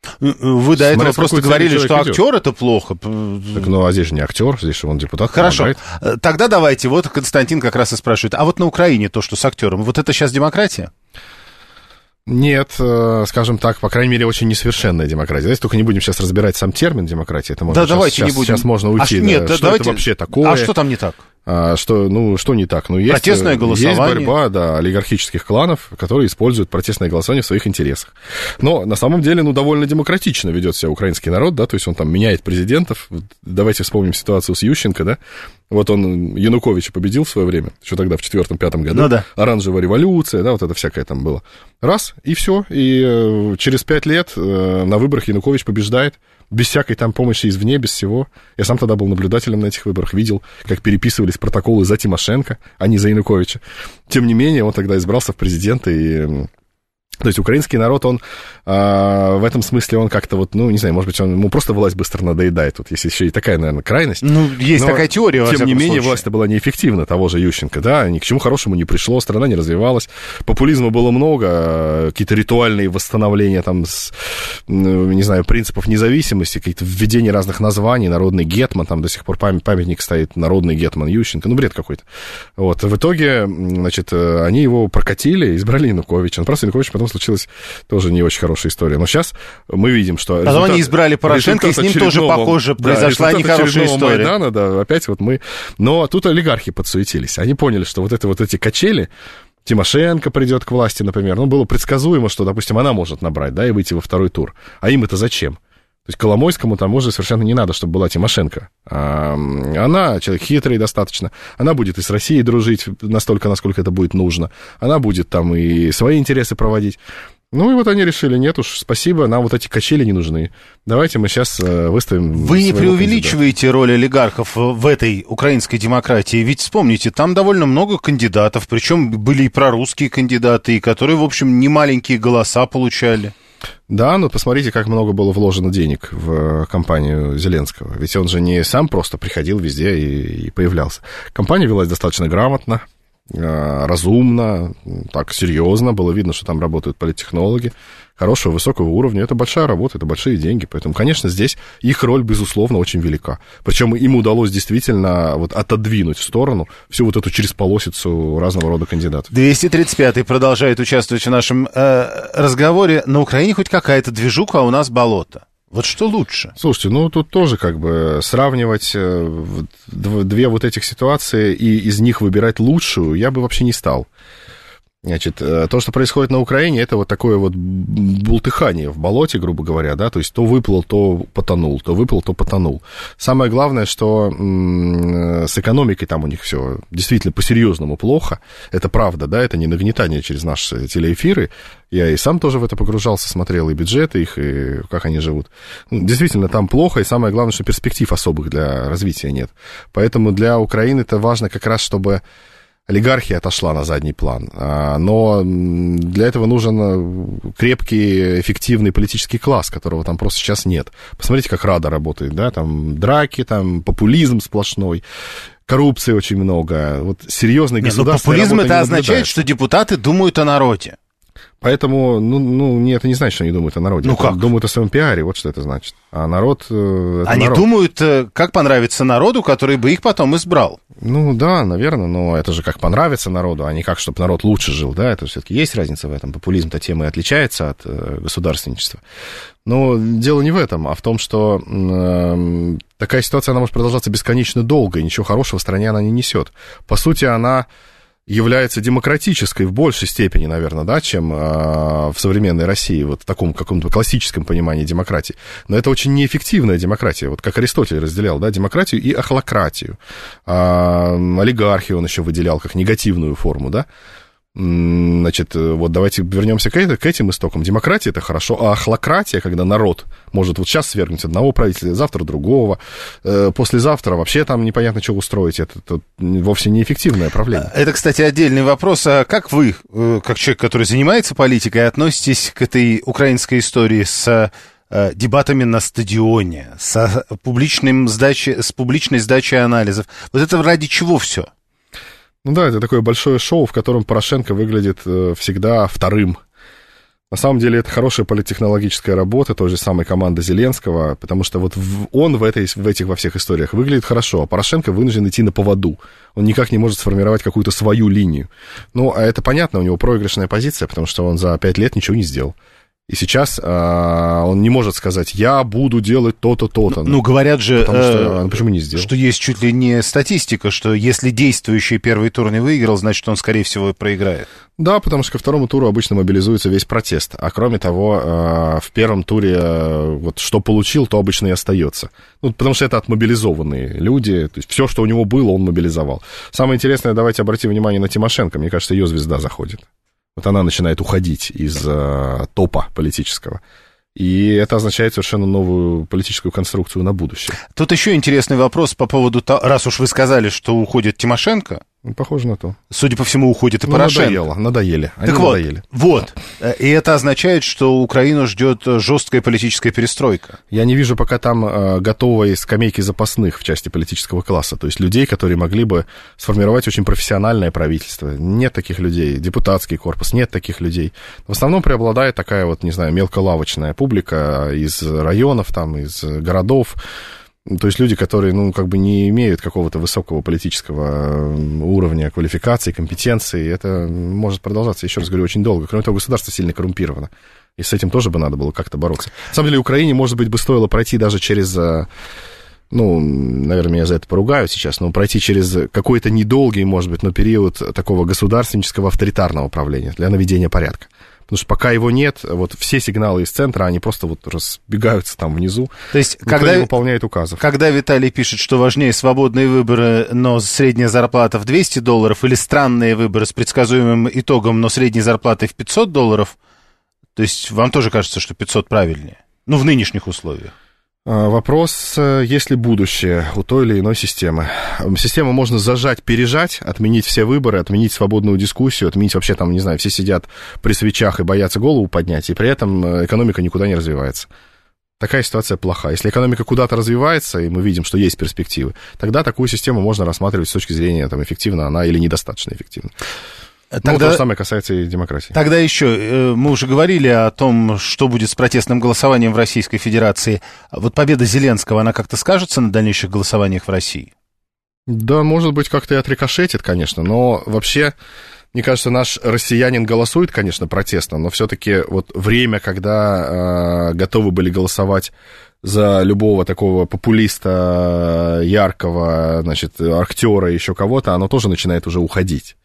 Вы до этого просто говорили, что актер это плохо. Так, ну, а здесь же не актер, здесь же он депутат. Хорошо, помогает. Тогда давайте, вот Константин как раз и спрашивает, а вот на Украине то, что с актером, вот это сейчас демократия? Нет, скажем так, по крайней мере, очень несовершенная демократия. Давайте только не будем сейчас разбирать сам термин демократия. Это можно да, сейчас, давайте сейчас, не будем. Сейчас можно уйти. А, да, нет, что давайте... это вообще такое? А что там не так? А, что, ну, что не так? Ну, есть, протестное голосование. Есть борьба, да, олигархических кланов, которые используют протестное голосование в своих интересах. Но на самом деле, ну, довольно демократично ведет себя украинский народ, да, то есть он там меняет президентов. Давайте вспомним ситуацию с Ющенко, да. Вот он Януковича победил в свое время, еще тогда в четвертом-пятом году. Ну, да. Оранжевая революция, да, вот это всякое там было. Раз, и все. И э, через пять лет э, на выборах Янукович побеждает. Без всякой там помощи извне, без всего. Я сам тогда был наблюдателем на этих выборах, видел, как переписывались протоколы за Тимошенко, а не за Януковича. Тем не менее, он тогда избрался в президенты, и То есть украинский народ, он а, в этом смысле, он как-то вот, ну, не знаю, может быть, он, ему просто власть быстро надоедает. Вот есть еще и такая, наверное, крайность. Ну, есть но, такая теория, во тем не менее, случае. власть была неэффективна, того же Ющенко, да, ни к чему хорошему не пришло, страна не развивалась, популизма было много, какие-то ритуальные восстановления, там, с, не знаю, принципов независимости, какие-то введения разных названий, народный гетман, там до сих пор памятник стоит, народный гетман Ющенко, ну, бред какой-то. Вот, в итоге, значит, они его прокатили, избрали Януковича, ну, просто Янукович потом случилась тоже не очень хорошая история. Но сейчас мы видим, что... Потом результат, они избрали Порошенко, и с ним тоже, похоже, да, произошла нехорошая история. Майдана, да, опять вот мы... Но тут олигархи подсуетились. Они поняли, что вот, это, вот эти качели... Тимошенко придет к власти, например. Ну, было предсказуемо, что, допустим, она может набрать, да, и выйти во второй тур. А им это зачем? То есть Коломойскому там уже совершенно не надо, чтобы была Тимошенко. А она человек хитрый достаточно. Она будет и с Россией дружить настолько, насколько это будет нужно. Она будет там и свои интересы проводить. Ну, и вот они решили, нет уж, спасибо, нам вот эти качели не нужны. Давайте мы сейчас выставим... Вы не преувеличиваете кандидата. Роль олигархов в этой украинской демократии? Ведь вспомните, там довольно много кандидатов, причем были и прорусские кандидаты, которые, в общем, немаленькие голоса получали. Да, но посмотрите, как много было вложено денег в кампанию Зеленского. Ведь он же не сам просто приходил везде и, и появлялся. Кампания велась достаточно грамотно, разумно, так серьезно. Было видно, что там работают политтехнологи хорошего, высокого уровня. Это большая работа, это большие деньги. Поэтому, конечно, здесь их роль, безусловно, очень велика. Причем им удалось действительно вот отодвинуть в сторону всю вот эту черезполосицу разного рода кандидатов. двести тридцать пятый продолжает участвовать в нашем э, разговоре. На Украине хоть какая-то движуха, а у нас болото. Вот что лучше? Слушайте, ну тут тоже как бы сравнивать две вот этих ситуации и из них выбирать лучшую я бы вообще не стал. Значит, то, что происходит на Украине, это вот такое вот бултыхание в болоте, грубо говоря, да, то есть то выплыл, то потонул, то выплыл, то потонул. Самое главное, что м- с экономикой там у них все действительно по-серьезному плохо, это правда, да, это не нагнетание через наши телеэфиры, я и сам тоже в это погружался, смотрел и бюджеты их, и как они живут. Ну, действительно, там плохо, и самое главное, что перспектив особых для развития нет. Поэтому для Украины это важно как раз, чтобы олигархия отошла на задний план, но для этого нужен крепкий, эффективный политический класс, которого там просто сейчас нет. Посмотрите, как Рада работает, да, там драки, там популизм сплошной, коррупции очень много, вот серьезный государственный популизм это означает, что депутаты думают о народе. Поэтому, ну, ну, не, это не значит, что они думают о народе. Ну как? Думают о своем пиаре, вот что это значит. А народ... Это они народ. Думают, как понравится народу, который бы их потом избрал. Ну да, наверное, но это же как понравится народу, а не как, чтобы народ лучше жил, да, это все-таки есть разница в этом. Популизм-то тем и отличается от э, государственничества. Но дело не в этом, а в том, что э, такая ситуация, она может продолжаться бесконечно долго, и ничего хорошего в стране она не несет. По сути, она... является демократической в большей степени, наверное, да, чем э, в современной России, вот в таком каком-то классическом понимании демократии. Но это очень неэффективная демократия, вот как Аристотель разделял, да, демократию и охлократию. А, олигархию он еще выделял как негативную форму, да. Значит, вот давайте вернемся к, это, к этим истокам. Демократия — это хорошо, а охлократия, когда народ может вот сейчас свергнуть одного правителя, завтра другого, э, послезавтра вообще там непонятно, что устроить, это, это вовсе неэффективное правление. Это, кстати, отдельный вопрос. А как вы, как человек, который занимается политикой, относитесь к этой украинской истории с дебатами на стадионе, с, публичным сдачей, с публичной сдачей анализов? Вот это ради чего все? Ну да, это такое большое шоу, в котором Порошенко выглядит всегда вторым. На самом деле это хорошая политтехнологическая работа той же самой команды Зеленского, потому что вот он в, этой, в этих во всех историях выглядит хорошо, а Порошенко вынужден идти на поводу. Он никак не может сформировать какую-то свою линию. Ну, а это понятно, у него проигрышная позиция, потому что он за пять лет ничего не сделал. И сейчас а, он не может сказать, я буду делать то-то, то-то. Ну, говорят же, потому что, а, почему не сделал? Что есть чуть ли не статистика, что если действующий первый тур не выиграл, значит, он, скорее всего, и проиграет. Да, потому что ко второму туру обычно мобилизуется весь протест. А кроме того, а, в первом туре а, вот что получил, то обычно и остается. Ну, потому что это отмобилизованные люди. То есть все, что у него было, он мобилизовал. Самое интересное, давайте обратим внимание на Тимошенко. Мне кажется, ее звезда заходит. Вот она начинает уходить из э, топа политического. И это означает совершенно новую политическую конструкцию на будущее. Тут еще интересный вопрос по поводу того, раз уж вы сказали, что уходит Тимошенко, Похоже на то. Судя по всему, уходит и ну, Порошенко. Надоело, надоели. Они так вот, надоели. вот, и это означает, что Украину ждет жесткая политическая перестройка. Я не вижу пока там э, готовой скамейки запасных в части политического класса, то есть людей, которые могли бы сформировать очень профессиональное правительство. Нет таких людей. Депутатский корпус, нет таких людей. В основном преобладает такая вот, не знаю, мелколавочная публика из районов, там, из городов. То есть люди, которые, ну, как бы не имеют какого-то высокого политического уровня квалификации, компетенции, это может продолжаться, еще раз говорю, очень долго. Кроме того, государство сильно коррумпировано, и с этим тоже бы надо было как-то бороться. На самом деле, Украине, может быть, бы стоило пройти даже через, ну, наверное, меня за это поругают сейчас, но пройти через какой-то недолгий, может быть, но период такого государственнического авторитарного правления для наведения порядка. Потому что пока его нет, вот все сигналы из центра, они просто вот разбегаются там внизу. То есть, никто когда, не выполняет указов. Когда Виталий пишет, что важнее свободные выборы, но средняя зарплата в двести долларов, или странные выборы с предсказуемым итогом, но средней зарплатой в пятьсот долларов, то есть вам тоже кажется, что пятьсот правильнее? Ну, в нынешних условиях. Вопрос, есть ли будущее у той или иной системы. Систему можно зажать, пережать, отменить все выборы, отменить свободную дискуссию, отменить вообще там, не знаю, все сидят при свечах и боятся голову поднять, и при этом экономика никуда не развивается. Такая ситуация плоха. Если экономика куда-то развивается, и мы видим, что есть перспективы, тогда такую систему можно рассматривать с точки зрения, там, эффективна она или недостаточно эффективна. Тогда, ну, то же самое касается и демократии. Тогда еще, мы уже говорили о том, что будет с протестным голосованием в Российской Федерации. Вот победа Зеленского, она как-то скажется на дальнейших голосованиях в России? Да, может быть, как-то и отрикошетит, конечно, но вообще, мне кажется, наш россиянин голосует, конечно, протестно, но все-таки вот время, когда э, готовы были голосовать за любого такого популиста, яркого, значит, актера, еще кого-то, оно тоже начинает уже уходить.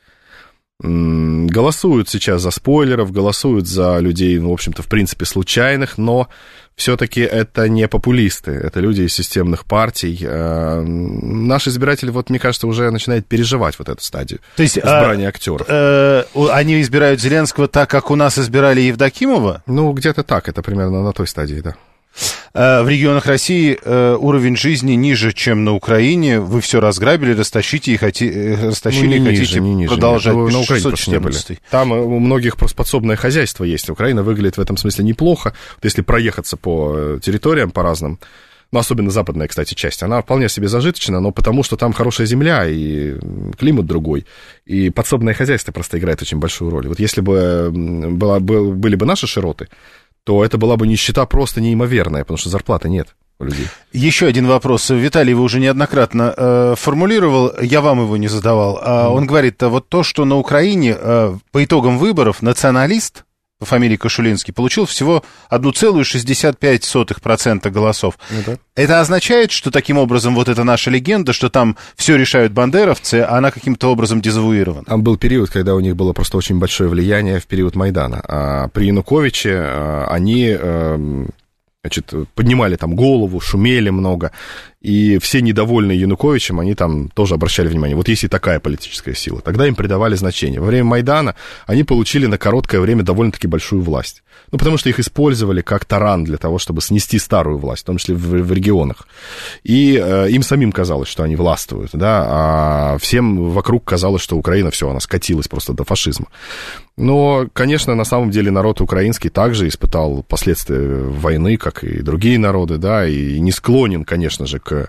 Голосуют сейчас за спойлеров, голосуют за людей, ну, в общем-то, в принципе, случайных, но все-таки это не популисты, это люди из системных партий. Наш избиратель, вот, мне кажется, уже начинает переживать вот эту стадию. То есть избрания а, актеров. А, они избирают Зеленского так, как у нас избирали Евдокимова? Ну, где-то так, это примерно на той стадии, да. В регионах России уровень жизни ниже, чем на Украине. Вы все разграбили, растащите и хоти... растащили, ну, и хотите не ниже, продолжать. Нет, на Украине не были. Там у многих просто подсобное хозяйство есть. Украина выглядит в этом смысле неплохо. Вот если проехаться по территориям, по разным, ну, особенно западная, кстати, часть, она вполне себе зажиточна, но потому что там хорошая земля и климат другой. И подсобное хозяйство просто играет очень большую роль. Вот если бы была, были бы наши широты, то это была бы нищета просто неимоверная, потому что зарплаты нет у людей. Еще один вопрос. Виталий, вы уже неоднократно э, формулировал, я вам его не задавал. А mm. Он говорит, а вот то, что на Украине э, по итогам выборов националист по фамилии Кошулинский получил всего одна целая шестьдесят пять сотых процента голосов. Ну, да. Это означает, что таким образом вот эта наша легенда, что там все решают бандеровцы, она каким-то образом дезавуирована? Там был период, когда у них было просто очень большое влияние в период Майдана. А при Януковиче они, значит, поднимали там голову, шумели много, и все недовольные Януковичем, они там тоже обращали внимание. Вот есть и такая политическая сила. Тогда им придавали значение. Во время Майдана они получили на короткое время довольно-таки большую власть. Ну, потому что их использовали как таран для того, чтобы снести старую власть, в том числе в, в регионах. И э, им самим казалось, что они властвуют, да, а всем вокруг казалось, что Украина, все, она скатилась просто до фашизма. Но, конечно, на самом деле народ украинский также испытал последствия войны, как и другие народы, да, и не склонен, конечно же, к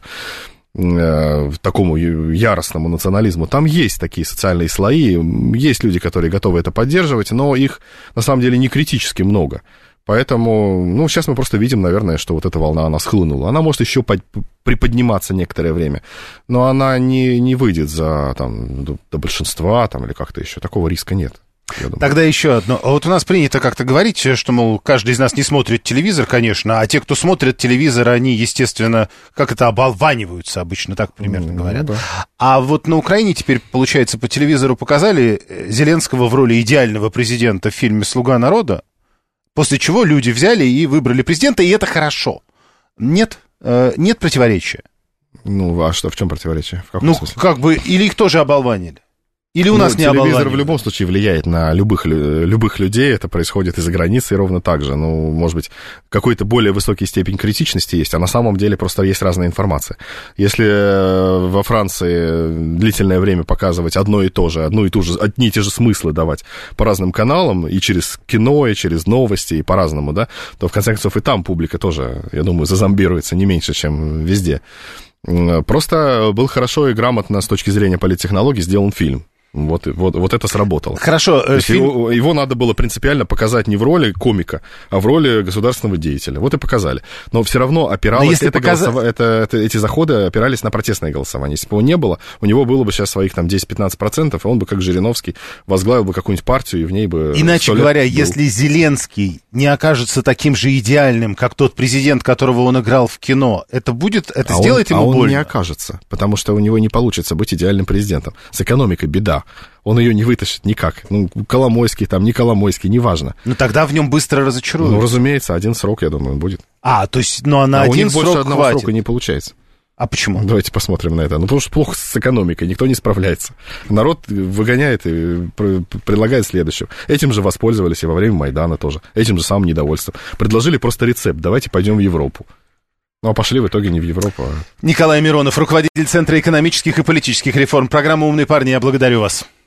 э, такому яростному национализму. Там есть такие социальные слои, есть люди, которые готовы это поддерживать, но их, на самом деле, не критически много. Поэтому, ну, сейчас мы просто видим, наверное, что вот эта волна, она схлынула. Она может еще под, приподниматься некоторое время, но она не, не выйдет за, там, до, до большинства, там, или как-то еще. Такого риска нет. Тогда еще одно. Вот у нас принято как-то говорить, что, мол, каждый из нас не смотрит телевизор, конечно, а те, кто смотрит телевизор, они, естественно, как это, оболваниваются обычно, так примерно говорят. Ну, да. А вот на Украине теперь, получается, по телевизору показали Зеленского в роли идеального президента в фильме «Слуга народа», после чего люди взяли и выбрали президента, и это хорошо. Нет, э, нет противоречия. Ну, а что, в чем противоречие? В каком ну, смысле? как бы, или их тоже оболванили? Или у ну, нас не телевизор оболванивает? в любом случае влияет на любых, любых людей, это происходит из-за границы и ровно так же. Ну, может быть, какой-то более высокий степень критичности есть, а на самом деле просто есть разная информация. Если во Франции длительное время показывать одно и то же, одну и ту же, одни и те же смыслы давать по разным каналам, и через кино, и через новости, и по-разному, да, то, в конце концов, и там публика тоже, я думаю, зазомбируется не меньше, чем везде. Просто был хорошо и грамотно с точки зрения политтехнологий сделан фильм. Вот, вот, вот это сработало. Хорошо. Фильм... Его, его надо было принципиально показать не в роли комика, а в роли государственного деятеля. Вот и показали. Но все равно опиралось... если это показ... голосов... это, это, эти заходы опирались на протестное голосование. Если бы его не было, у него было бы сейчас своих там десять-пятнадцать процентов, и он бы, как Жириновский, возглавил бы какую-нибудь партию, и в ней бы... Иначе говоря, был. Если Зеленский не окажется таким же идеальным, как тот президент, которого он играл в кино, это будет... Это а сделает он, ему а больно? он не окажется, потому что у него не получится быть идеальным президентом. С экономикой беда. Он ее не вытащит никак. Ну, Коломойский там, не Коломойский, неважно. Ну, тогда в нем быстро разочаруют. Ну, разумеется, один срок, я думаю, будет. А, то есть, ну, а на а один у них срок больше одного хватит. срока не получается. А почему? Давайте посмотрим на это. Ну, потому что плохо с экономикой, никто не справляется. Народ выгоняет и предлагает следующего. Этим же воспользовались и во время Майдана тоже. Этим же самым недовольством. Предложили просто рецепт. Давайте пойдем в Европу. Ну, а пошли в итоге не в Европу, а... Николай Миронов, руководитель Центра экономических и политических реформ. Программа «Умные парни», я благодарю вас.